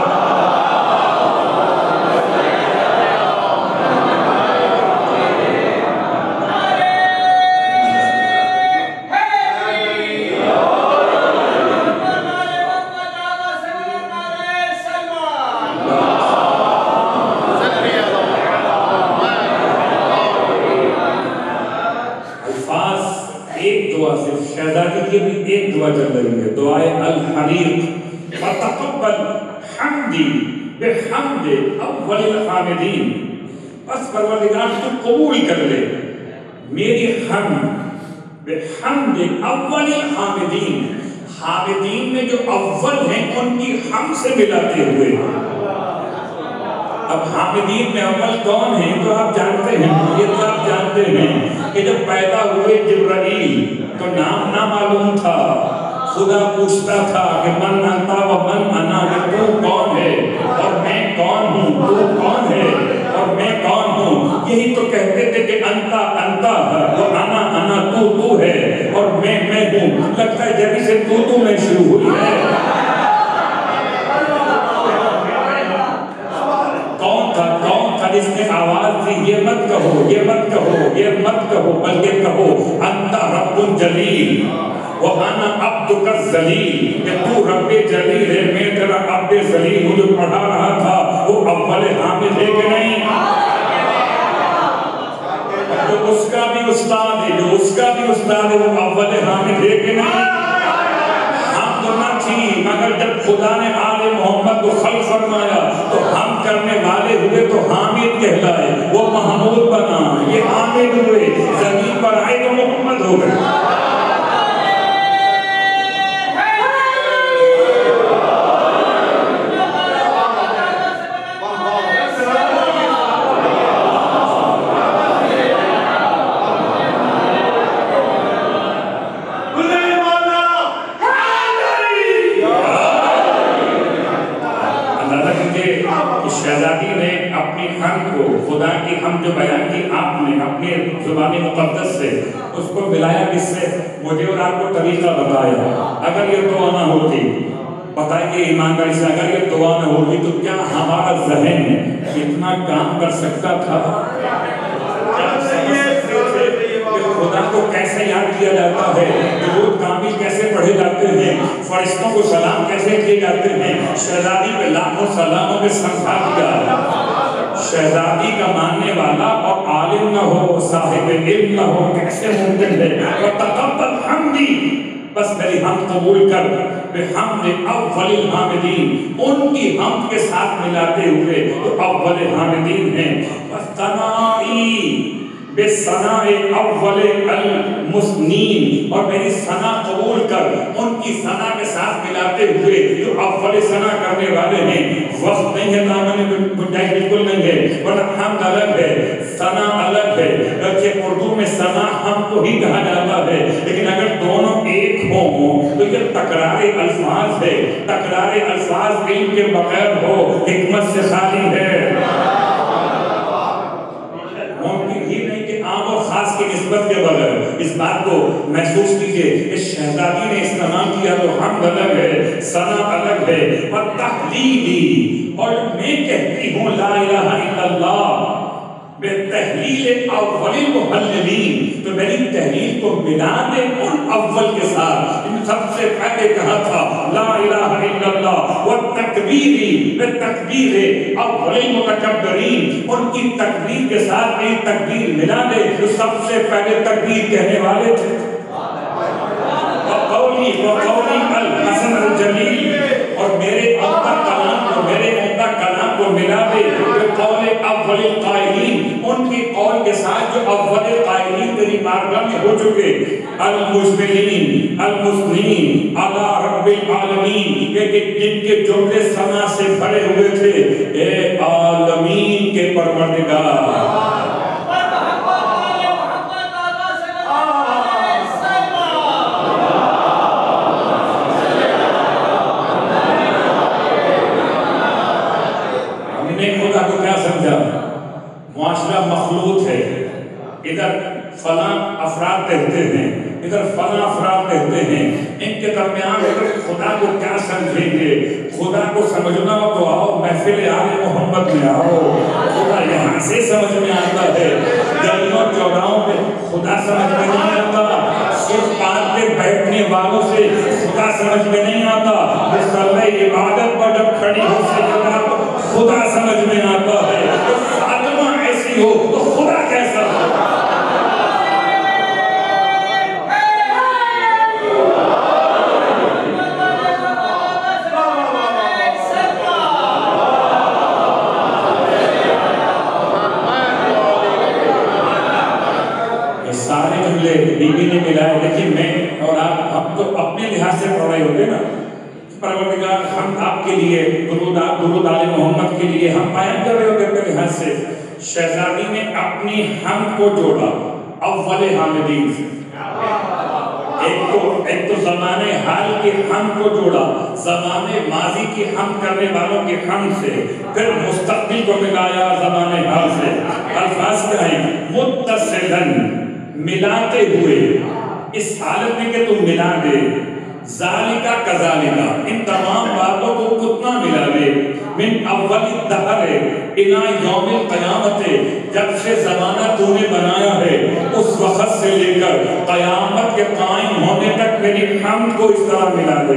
शहजादी की भी एक दुआ चल रही है, दुआए अल हरीक फतक़ब्बल हम्दी बिहम्दि अव्वलिल हामिदीन। बस परवरदिगार तू कबूल कर ले मेरी हम्द बिहम्दि अव्वलिल हामिदीन। हामिदीन में जो अव्वल हैं उनकी हम से मिलाते हुए। अब हामिदीन में अव्वल कौन है तो आप जानते हैं, ये तो आप जानते हैं कि जब पैदा हुए जिब्राइल तो नाम ना मालूम था। खुदा पूछता था कि मन अंता व मन अना, कि तू कौन है और मैं कौन हूँ, तू कौन है और मैं कौन हूँ। यही तो कहते थे कि अंता अंता है, वो अना अना तू तू है, और मैं मैं हूँ। लगता है जब से तू तू में शुरू हुई है। कौन था कौन था जिसने आवाज दी, ये मत कहो ये मत कहो ये मत कहो, बल्कि कहो अंता रब्बुल जलील व अना अब्दुका ज़लील, कि तू रब्बे जलील है, मैं तेरा अब्दे ज़लील हूँ। जो पढ़ा रहा था वो अव्वल हामिद है कि नहीं? तो उसका भी उस्ताद है, जो उसका भी उस्ताद है वो अव्वल हामिद है कि नहीं? हम तो न थी, मगर जब खुदा ने आले मोहम्मद को खल्क़ फरमाया तो हम करने वाले हुए तो हामिद कहलाए, वो महमूद बना, ये हामिद हुए, ज़मीन पर आए तो मोहम्मद हो गए। शहजादी ने अपनी हम को खुदा की हम जो बयान की आपने अपने ज़ुबान मुक़द्दस से, उसको मिलाया किससे? मुझे और आपको तरीक़ा बताया। अगर ये दुआ ना होती, बताइए ईमानदारी से, अगर ये दुआ ना होती तो क्या हमारा ज़हन इतना काम कर सकता था? खुदा को कैसे याद किया जाता है, दुरूद कामिल कैसे पढ़े जाते हैं, फरिश्तों को सलाम कैसे किया किए जाते हैं। शहजादी पे लाखों सलामों के समझा दिया। शहजादी का मानने वाला और आलिम न हो, साहिब इल्म न हो, कैसे मुमकिन है? और तकब्बल हमदी, बस मेरी हम कबूल कर, बेहम्दे अव्वलिल हामिदीन, उनकी हम के साथ मिलाते हुए तो अव्वल हामिदीन हैं। वस्तनाई बेसनाए अव्वले अल मुस्नीन, और मेरी सना कबूल कर, उनकी सना के साथ मिलाते हुए जो अव्वल सना करने वाले हैं। वक्त नहीं है, दामन में गुंजाइश बिल्कुल नहीं है, वरना हम अलग है, सना अलग है। जबकि उर्दू में सना हम को ही कहा जाता है, लेकिन अगर दोनों एक हों तो ये तकरारे अल्फाज है। तकरारे अल्फाज इल्म के बगैर हो, हिकमत से खाली है। खास की निस्बत के बगैर इस बात को महसूस कीजिए। इस शहजादी ने इस्तेमाल किया तो हम अलग है, सना अलग है। और तहलीली, और मैं कहती हूँ ला इलाहा इल्लल्लाह बेतहलील अव्वलिल मुहल्लिलीन, तो मेरी तहलील को मिला दे उन अव्वल के साथ। इन सबसे पहले कहा था ला इलाहा इल्लल्लाह व तकबीरी बेतकबीर अव्वलिल मुतकब्बिरीन, उनकी तकबीर के साथ मेरी तकबीर मिला दे तो सबसे पहले तकबीर कहने वाले थे। वक़ौली वक़ौली अल हसन अल जमील, और मेरे उम्दा कलाम को मेरे उम्दा कलाम को मिला दे तो कौल अव्वलिल कायलीन, उनकी कौल के साथ जो अव्वलिल कायलीन तेरी बारगाह में हो चुके। अल मुस्बिलीन अल मुस्लिमीन अला रब्बिल आलमीन, ये जिनके जुमले सना से भरे हुए थे, ए आलमीन के परवरदिगार। मुआशरा मखलूत है, इधर फला अफराद कहते हैं, इधर फला अफराद कहते हैं, इनके दरमियान खुदा को क्या समझेंगे? खुदा को समझना हो तो आओ महफिल आले मोहम्मद में आओ, खुदा यहाँ से समझ में आता है। गलियों चौराहों में खुदा समझ में नहीं आता, फुटपाथ पे बैठने वालों से खुदा समझ में नहीं आता, मुसल्ले इबादत पर जब खड़ी हो सजदा तो खुदा समझ में आता है। तो फातिमा ऐसी हो तो खुदा कैसा हो? सारे जुमले बीबी ने मिलाए, लेकिन मैं और आप हम तो अपने लिहाज से पढ़ रहे होते ना। परवरदिगार हम आपके लिए दुरूद दुरूद आले मोहम्मद के लिए हम बयान कर रहे होते अपने लिहाज से। शहजादी ने अपनी हम को जोड़ा अव्वल हामिदीन से। एक तो एक तो ज़माने हाल के हम को जोड़ा ज़माने माजी की हम करने वालों के हम से, फिर मुस्तक़बिल को मिलाया ज़माने हाल से। अल्फाज क्या है? मुत्तसिलन, मिलाते हुए, इस हालत में कि तुम मिला दे, ज़ालिका कज़ालिका, इन तमाम बातों को कितना मिला दे। मिन अव्वलिद दहर इला यौमिल क़यामत, जब से ज़माना तूने बनाया है उस वक़्त से लेकर क़यामत के कायम होने तक मेरी हम को इस तरह मिला दे।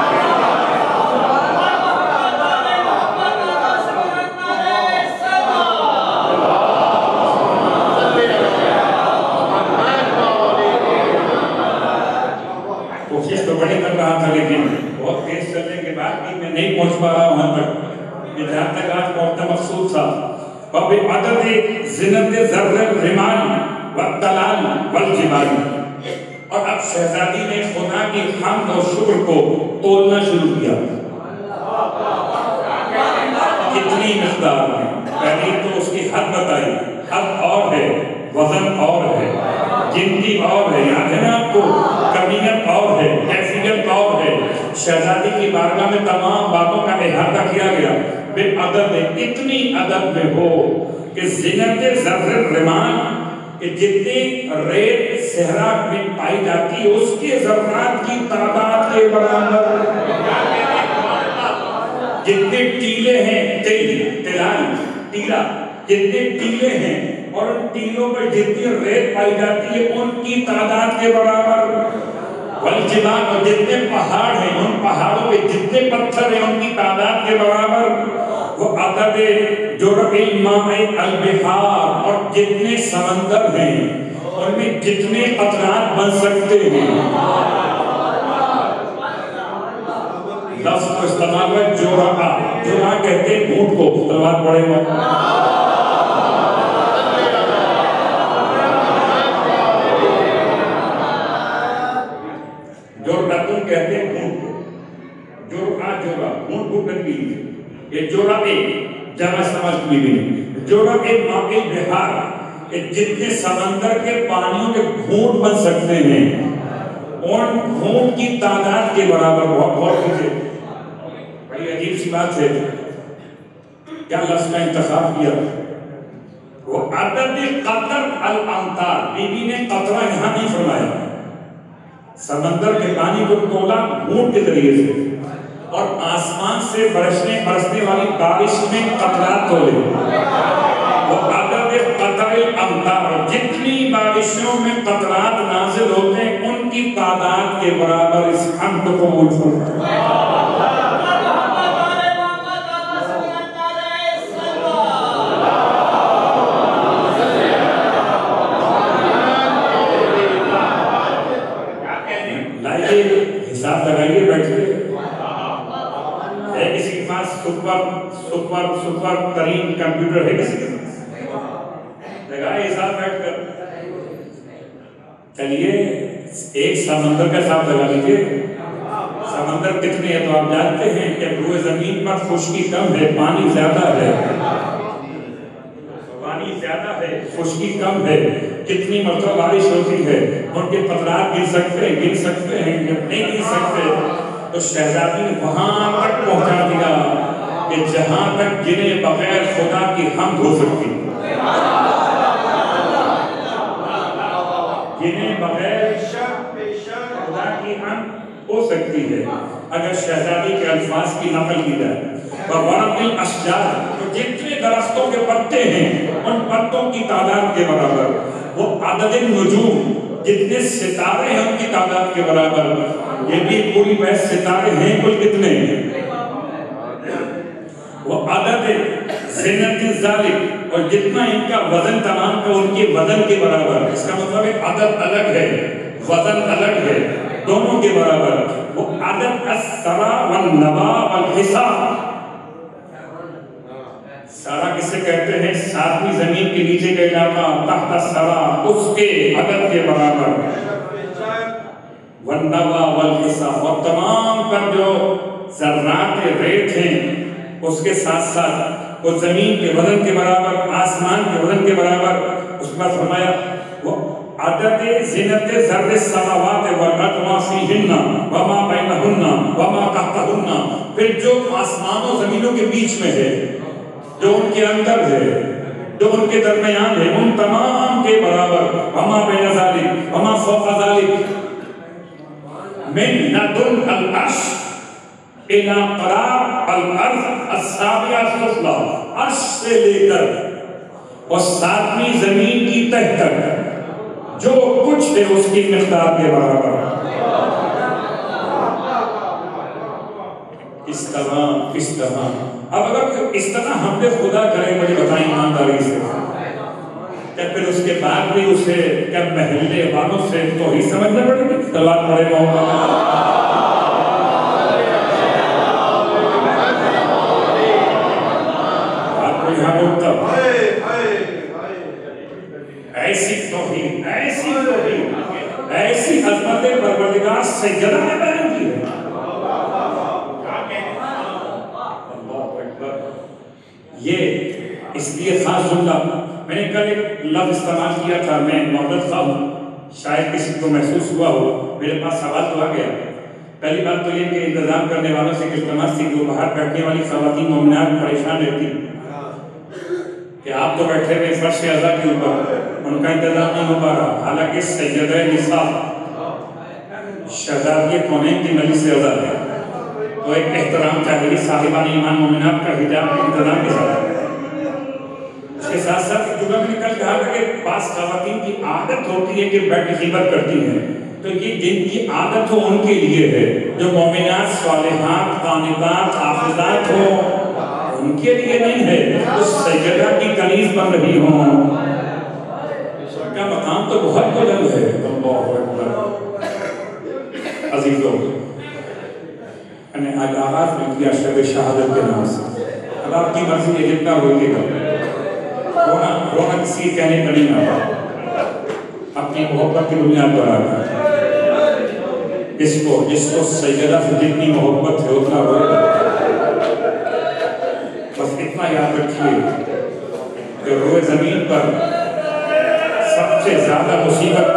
बड़ी कर रहा था, लेकिन बहुत तेज चलने के बाद भी मैं नहीं पहुंच पा रहा वहां तक जहां तक आज पहुंचना मकसूद था। और बेअदद ज़िनत ज़र्र रिमाल व तलाल वल जिबाल, और अब शहजादी ने खुदा की हम्द और शुक्र को तोलना शुरू किया। कितनी मिक़दार में? पहले तो उसकी हद बताई, हद और है, वजन और है, गिनती और है, याद है ना आपको? कमियत और है, कैफियत और है। शहजादी की बारगाह में तमाम बातों का इहाता किया गया। बेअदब में, इतनी अदब में हो कि ज़िनत ज़र्र रिमाल, कि जितनी रेत सहरा में पाई जाती है उसके ज़र्रात की तादाद के बराबर, जितने टीले हैं, तिल तिलाई टीला, जितने टीले हैं और उन टीलों पर जितनी रेत पाई जाती है उनकी तादाद के बराबर। वल जिबाल, और जितने पहाड़ हैं उन पहाड़ों पे जितने जितने पत्थर हैं उनकी तादाद के बराबर वो अदद जुरबिल माए अल बिहार, और जितने समंदर हैं उनमें जितने कतरात बन सकते हैं। लफ्ज़ को इस्तेमाल हुआ जोरा, जोरा कहते हैं ऊंट को, तलवार पड़ेगा। जोरदातुन कहते हैं ऊंट को, जोरा जोरा ऊंट को करती है। ये जोरा एक जमा समझ में भी नहीं, जोरा एक माए बिहार, जितने समंदर के पानियों के घूंट बन सकते हैं उन घूंट की तादाद के बराबर। बहुत बहुत कीजिए, बड़ी अजीब सी बात है, क्या लफ्ज़ का इंतखाब किया। वो अदद कतर अल अमतार, बीबी ने कतरा यहाँ नहीं फरमाया, समंदर के पानी को तोला घूंट के जरिए से, और आसमान से बरसने बरसने वाली बारिश में कतरात तोले। वो अदद कतर अमतार, जितनी बारिशों में कतरात नाजिल होते हैं उनकी तादाद के बराबर इस हम्द को कबूल लाइए, हिसाब लगाइए, बैठिए। है किसी के पास सुपर सुपर सुपर तरीन कंप्यूटर? है किसी के पास? लगाए हिसाब बैठकर। चलिए एक समंदर का हिसाब लगा लीजिए। समंदर कितने हैं तो आप जानते हैं कि पूरे जमीन पर खुश्की कम है, पानी ज्यादा है, पानी ज्यादा है, खुश्की कम है। कितनी मरतबा बारिश होती है, उनके कतरात गिर सकते हैं, गिर सकते हैं, नहीं गिर सकते। तो शहजादी ने वहां तक पहुंचा दिया कि जहां तक गिने बगैर खुदा की हमद हो सकती, गिने बगैर खुदा की हमद हो सकती है अगर शहजादी के अल्फाज की नकल की जाए। वरक़िल अशजार, तो जितने दरख्तों के पत्ते हैं उन पत्तों की तादाद के बराबर। वो अदद नुजूम, जितने सितारे हैं उनकी तादाद के बराबर। ये भी पूरी बहस, सितारे हैं कुल कितने हैं। वो अदद ज़िनत ज़ालिक, और जितना इनका वजन तमाम का उनके वजन के बराबर। इसका मतलब है अदद अलग है, वजन अलग है, दोनों के बराबर। वो अदद अस्सरा वल नबा वल हिसाब, सारा किसे कहते हैं? सातवीं जमीन के नीचे का इलाका, तहत सरा, उसके अदद के बराबर। वन्नवा वल हिसाब, और तमाम पर जो ज़र्रात रेत हैं उसके साथ साथ वो जमीन के वजन के बराबर, आसमान के वजन के बराबर। उसके बाद फरमाया वो अदद ज़िनत ज़र्र समावात वल अर्द मा फ़ीहिन्ना व मा बैनहुन्ना व मा तहतहुन्ना, फिर जो आसमानों जमीनों के बीच में है, जो उनके अंदर है, जो उनके दरमियान है, उन तमाम के बराबर। वमा बैन ज़ालिक वमा फ़ौक़ ज़ालिक मिन लदुन अल अर्श इला क़रार अल अर्ज़ अस्साबिया सुफ़ला, अर्श से लेकर और सातवीं जमीन की तह तक जो कुछ है उसकी मिक़दार के बराबर। इस तरह इस तरह अब अगर इस तरह हमने खुदा करे, मुझे बताएं ईमानदारी से, क्या फिर उसके बाद भी उसे क्या महल्ले वालों से तो ही समझना पड़ेगी? तलवार पड़ेगा आपको यहाँ बोलता ऐसी तौहीद, ऐसी तौहीद, ऐसी अज़मत परवरदिगार सैयदा ने बयान की है। ये इसलिए खास जुमला मैंने कल एक लफ्ज़ इस्तेमाल किया था, मैं मोहम्मद था हूँ, शायद किसी को महसूस हुआ हो, मेरे पास सवाल तो आ गया। पहली बात तो ये कि इंतज़ाम करने वालों से इल्तमास थी कि वो बाहर बैठने वाली ख़वातीन मोमिनात परेशान रहती कि आप तो बैठे हुए फर्श अज़ा के ऊपर, उनका इंतज़ाम नहीं हो पा रहा। हालांकि सैयदा निसा शहज़ादी कौनैन की नली से अज़ा है, तो एक एहतराम चाहिए साहिबान ईमान मोमिनात का हिजाब के इंतज़ाम के साथ। इसके साथ साथ जो मैंने कल कहा था कि पास ख़वातीन की आदत होती है कि बेड गिबत करती हैं, तो ये जिनकी आदत हो उनके लिए है, जो मोमिनात सालिहात कानितात हाफिजात हो उनके लिए नहीं है। तो सजदा की कनीज बन रही हो, उनका मकाम तो बहुत बुलंद है। अल्लाहु अकबर। अजीजों, मैंने आज आगाज में किया शब शहादत के नाम से। अब आपकी मर्जी है जितना रोइएगा, रोना रोना किसी कहने का नहीं आता, अपनी मोहब्बत की बुनियाद पर आता है। इसको जिसको सजदा से जितनी मोहब्बत है उतना रोएगा। बस इतना याद रखिए कि रोए जमीन पर सबसे ज्यादा मुसीबत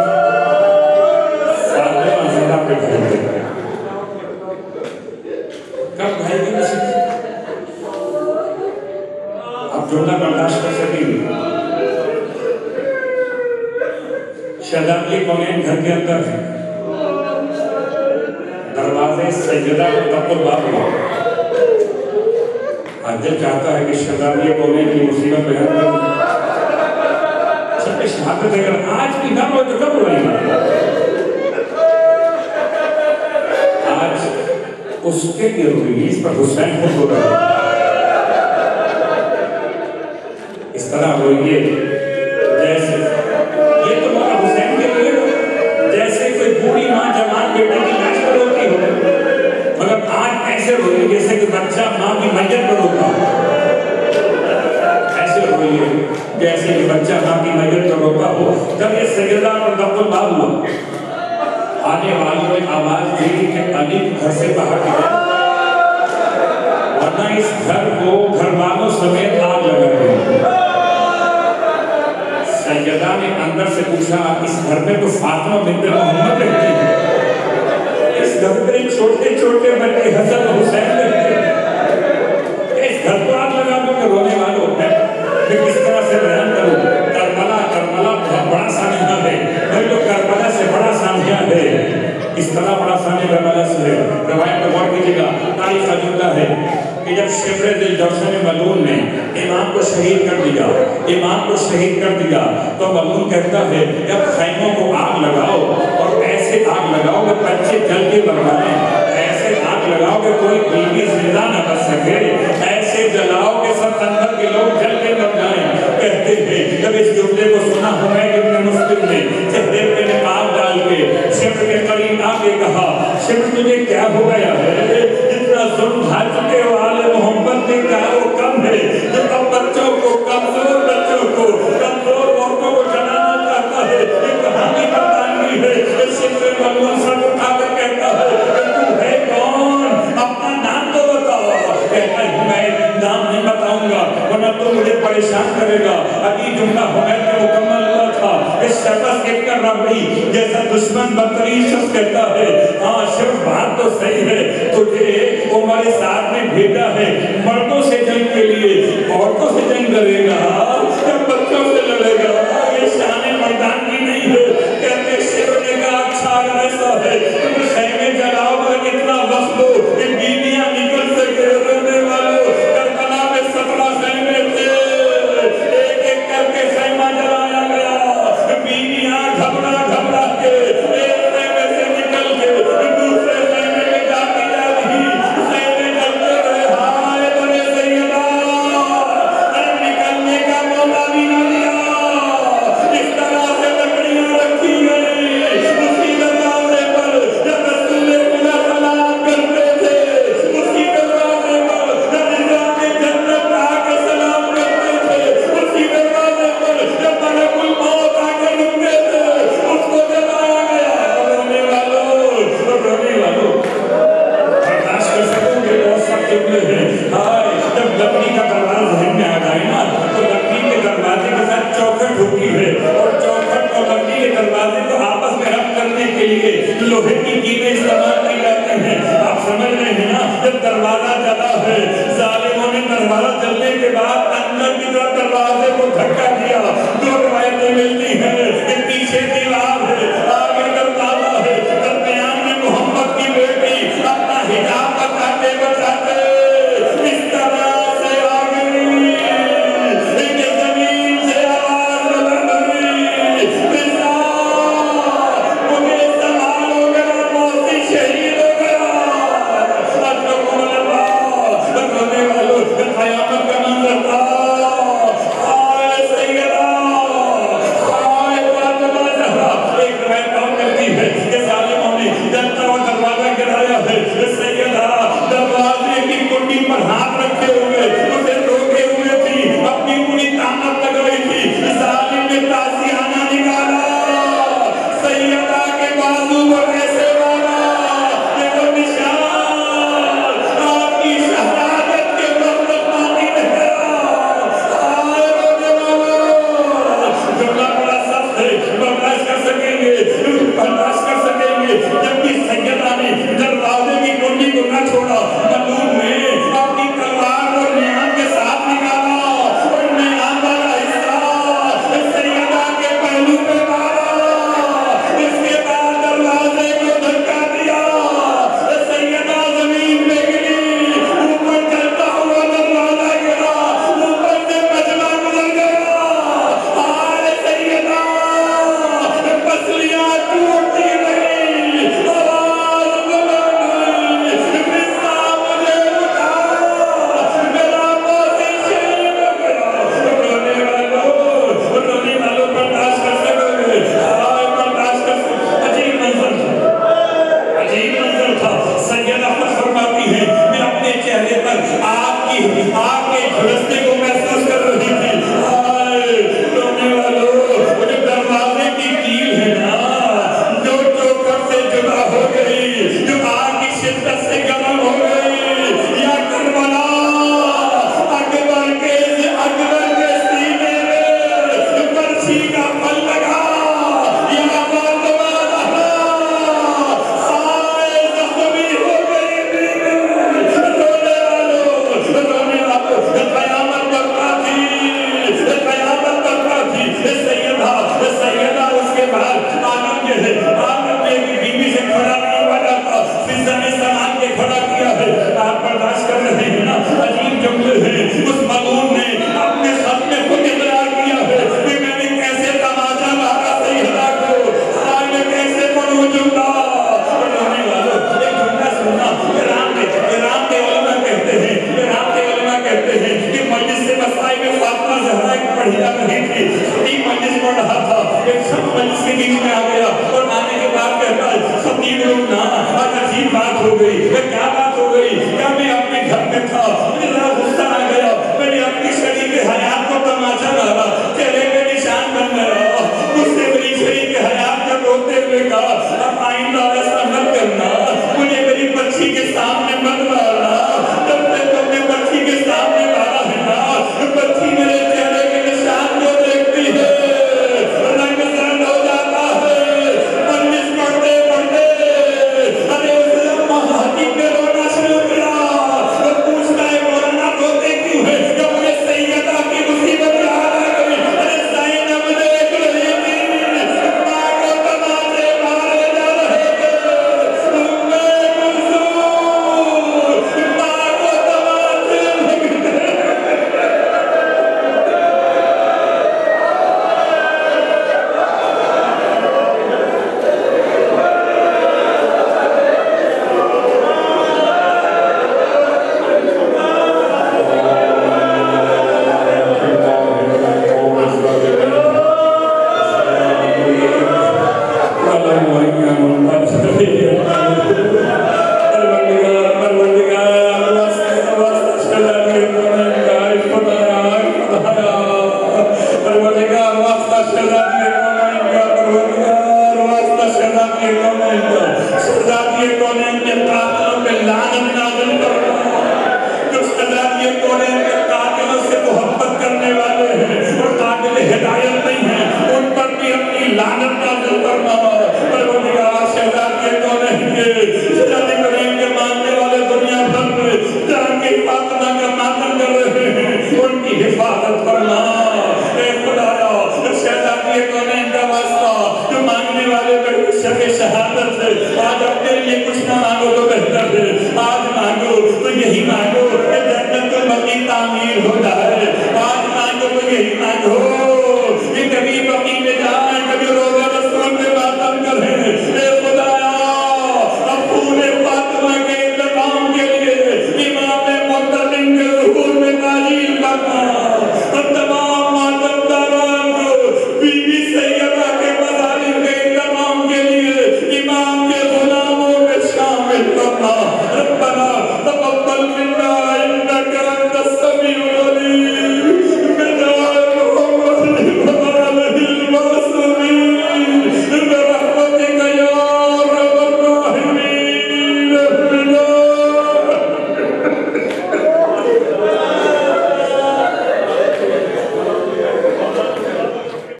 फातिमा ज़हरा पे ढलती है। कब भाई मुसीबत आप जुमला बर्दाश्त कर सकेंगे। शहजादी कौनैन घर के अंदर है, दरवाजे सजदा को तब्बुल बात हुआ। आज दिल चाहता है कि शहजादी कौनैन की मुसीबत बयान करूं। सबके शहादत अगर आज भी ना हो तो कब रोएगा? आज उसके लिए रिलीज पर हुसैन खुद हो रहा है। इस तरह रोइए जैसे ये तो मौला हुसैन के लिए जैसे कोई बूढ़ी माँ जवान बेटे की लाश पर रोती हो, मगर आज ऐसे रोइए जैसे कि बच्चा माँ की मैयत पर रोता हो। ऐसे रोइए जैसे कि बच्चा माँ की मैयत पर रोता हो। जब ये सजदा और तब्बुल बात हुआ, आने वालों ने आवाज दी कि अली घर से बाहर निकल, वरना इस घर को घर वालों समेत आग लगा देंगे। सैयदा ने अंदर से पूछा, इस घर में तो फातिमा बिन्त मोहम्मद रहती है, इस घर में छोटे छोटे बच्चे हसन हुसैन रहते हैं, इस घर को आग लगा दो। रोने वालों है मैं किस तरह से बयान करूं? करबला करबला बहुत बड़ा सानिया है, मैं तो करबला से बड़ा सानिया है। इस तरह बड़ा सानिया करबला से है। रवायत को गौर कीजिएगा, तारीख का जुमला है कि जब शिब्र दिल जौशन मलून ने इमाम को शहीद कर दिया, इमाम को शहीद कर दिया, तो मलून कहता है जब खैमों को आग लगाओ और ऐसे आग लगाओ कि बच्चे जल के मर जाएं, ऐसे आग लगाओ कि कोई बीवी जिंदा न बच सके, ऐसे जलाओ कि सब अंदर के लोग जल के मर जाएं। कहते हैं जब इस जुमले को सुना हुमैद इब्न मुस्लिम ने चेहरे पे नकाब डाल के शिब्र के करीब आके कहा, शिब्र तुझे क्या हो गया है? जितना जुल्म ढा चुके हो आले मोहम्मद ने क्या वो कम है जो अब बच्चों को, कमजोर बच्चों को, कमजोर औरतों को जलाना चाहता है? ये कहानी बतानी है। शिब्र मलून सर उठाकर कहता है तू है कौन? अपना नाम तो बताओ। कहता है मैं नाम नहीं बताऊंगा वरना तो मुझे परेशान करेगा। अभी जुमला हुमैद का मुकम्मल हुआ था, इस शख्स एक कर रही जैसा दुश्मन बदतरीन शख्स कहता है, हाँ शिव बात तो सही है, तुझे वो हमारे साथ में भेजा है मर्दों से जंग के लिए, औरतों से जंग करेगा या बच्चों से लड़ेगा? ये शान मैदान की नहीं है। कहते शिव ने कहा अच्छा अगर ऐसा है तुम खैमे जलाओ मगर इतना वक्त दो कि बीवियां निकल सके। रोने वालों करबला में सत्रह खैमे थे, एक एक करके खैमा जलाया गया। बीवियां घबरा घबरा के एक खैमे से निकल के दूसरे खैमे में जाती जा रही, खैमे जलते रहे। हाय बने सैयदा, अरे निकलने का मौका भी न दिया। इस तरह से लकड़ियां रखी गई उसी दरवाजे पर जब रसूल खुदा सलाम करते थे, उसी दरवाजे पर जब निजाम जन्नत आके सलाम करते थे, उसी दरवाजे पर जब मलकुल मौत आके रुकते थे, उसको जलाया गया। रोने वालों, रोने वालों बर्दाश्त कर सकोगे? बहुत सख्त जुमले हैं। हाय जब लकड़ी का दरवाजा जहन में आ जाए ना, तो लकड़ी के दरवाजे के साथ चौखट होती है और चौखट और लकड़ी के दरवाजे को आपस में रब्त करने के लिए लोहे की कीलें इस्तेमाल की जाती हैं। आप समझ रहे हैं ना? जब दरवाजा जला है, जालिमों ने दरवाजा जलने के बाद अंदर की तरफ दरवाजे को धक्का दिया। दो रवायतें मिलती हैं कि पीछे दीवार है, आगे दरवाजा है, दरमियान में मोहम्मद की बेटी अपना हिजाब बचाते बचाते इस तरह से आ गई कि जमीन से आवाज लग गई, मुझे समा लाने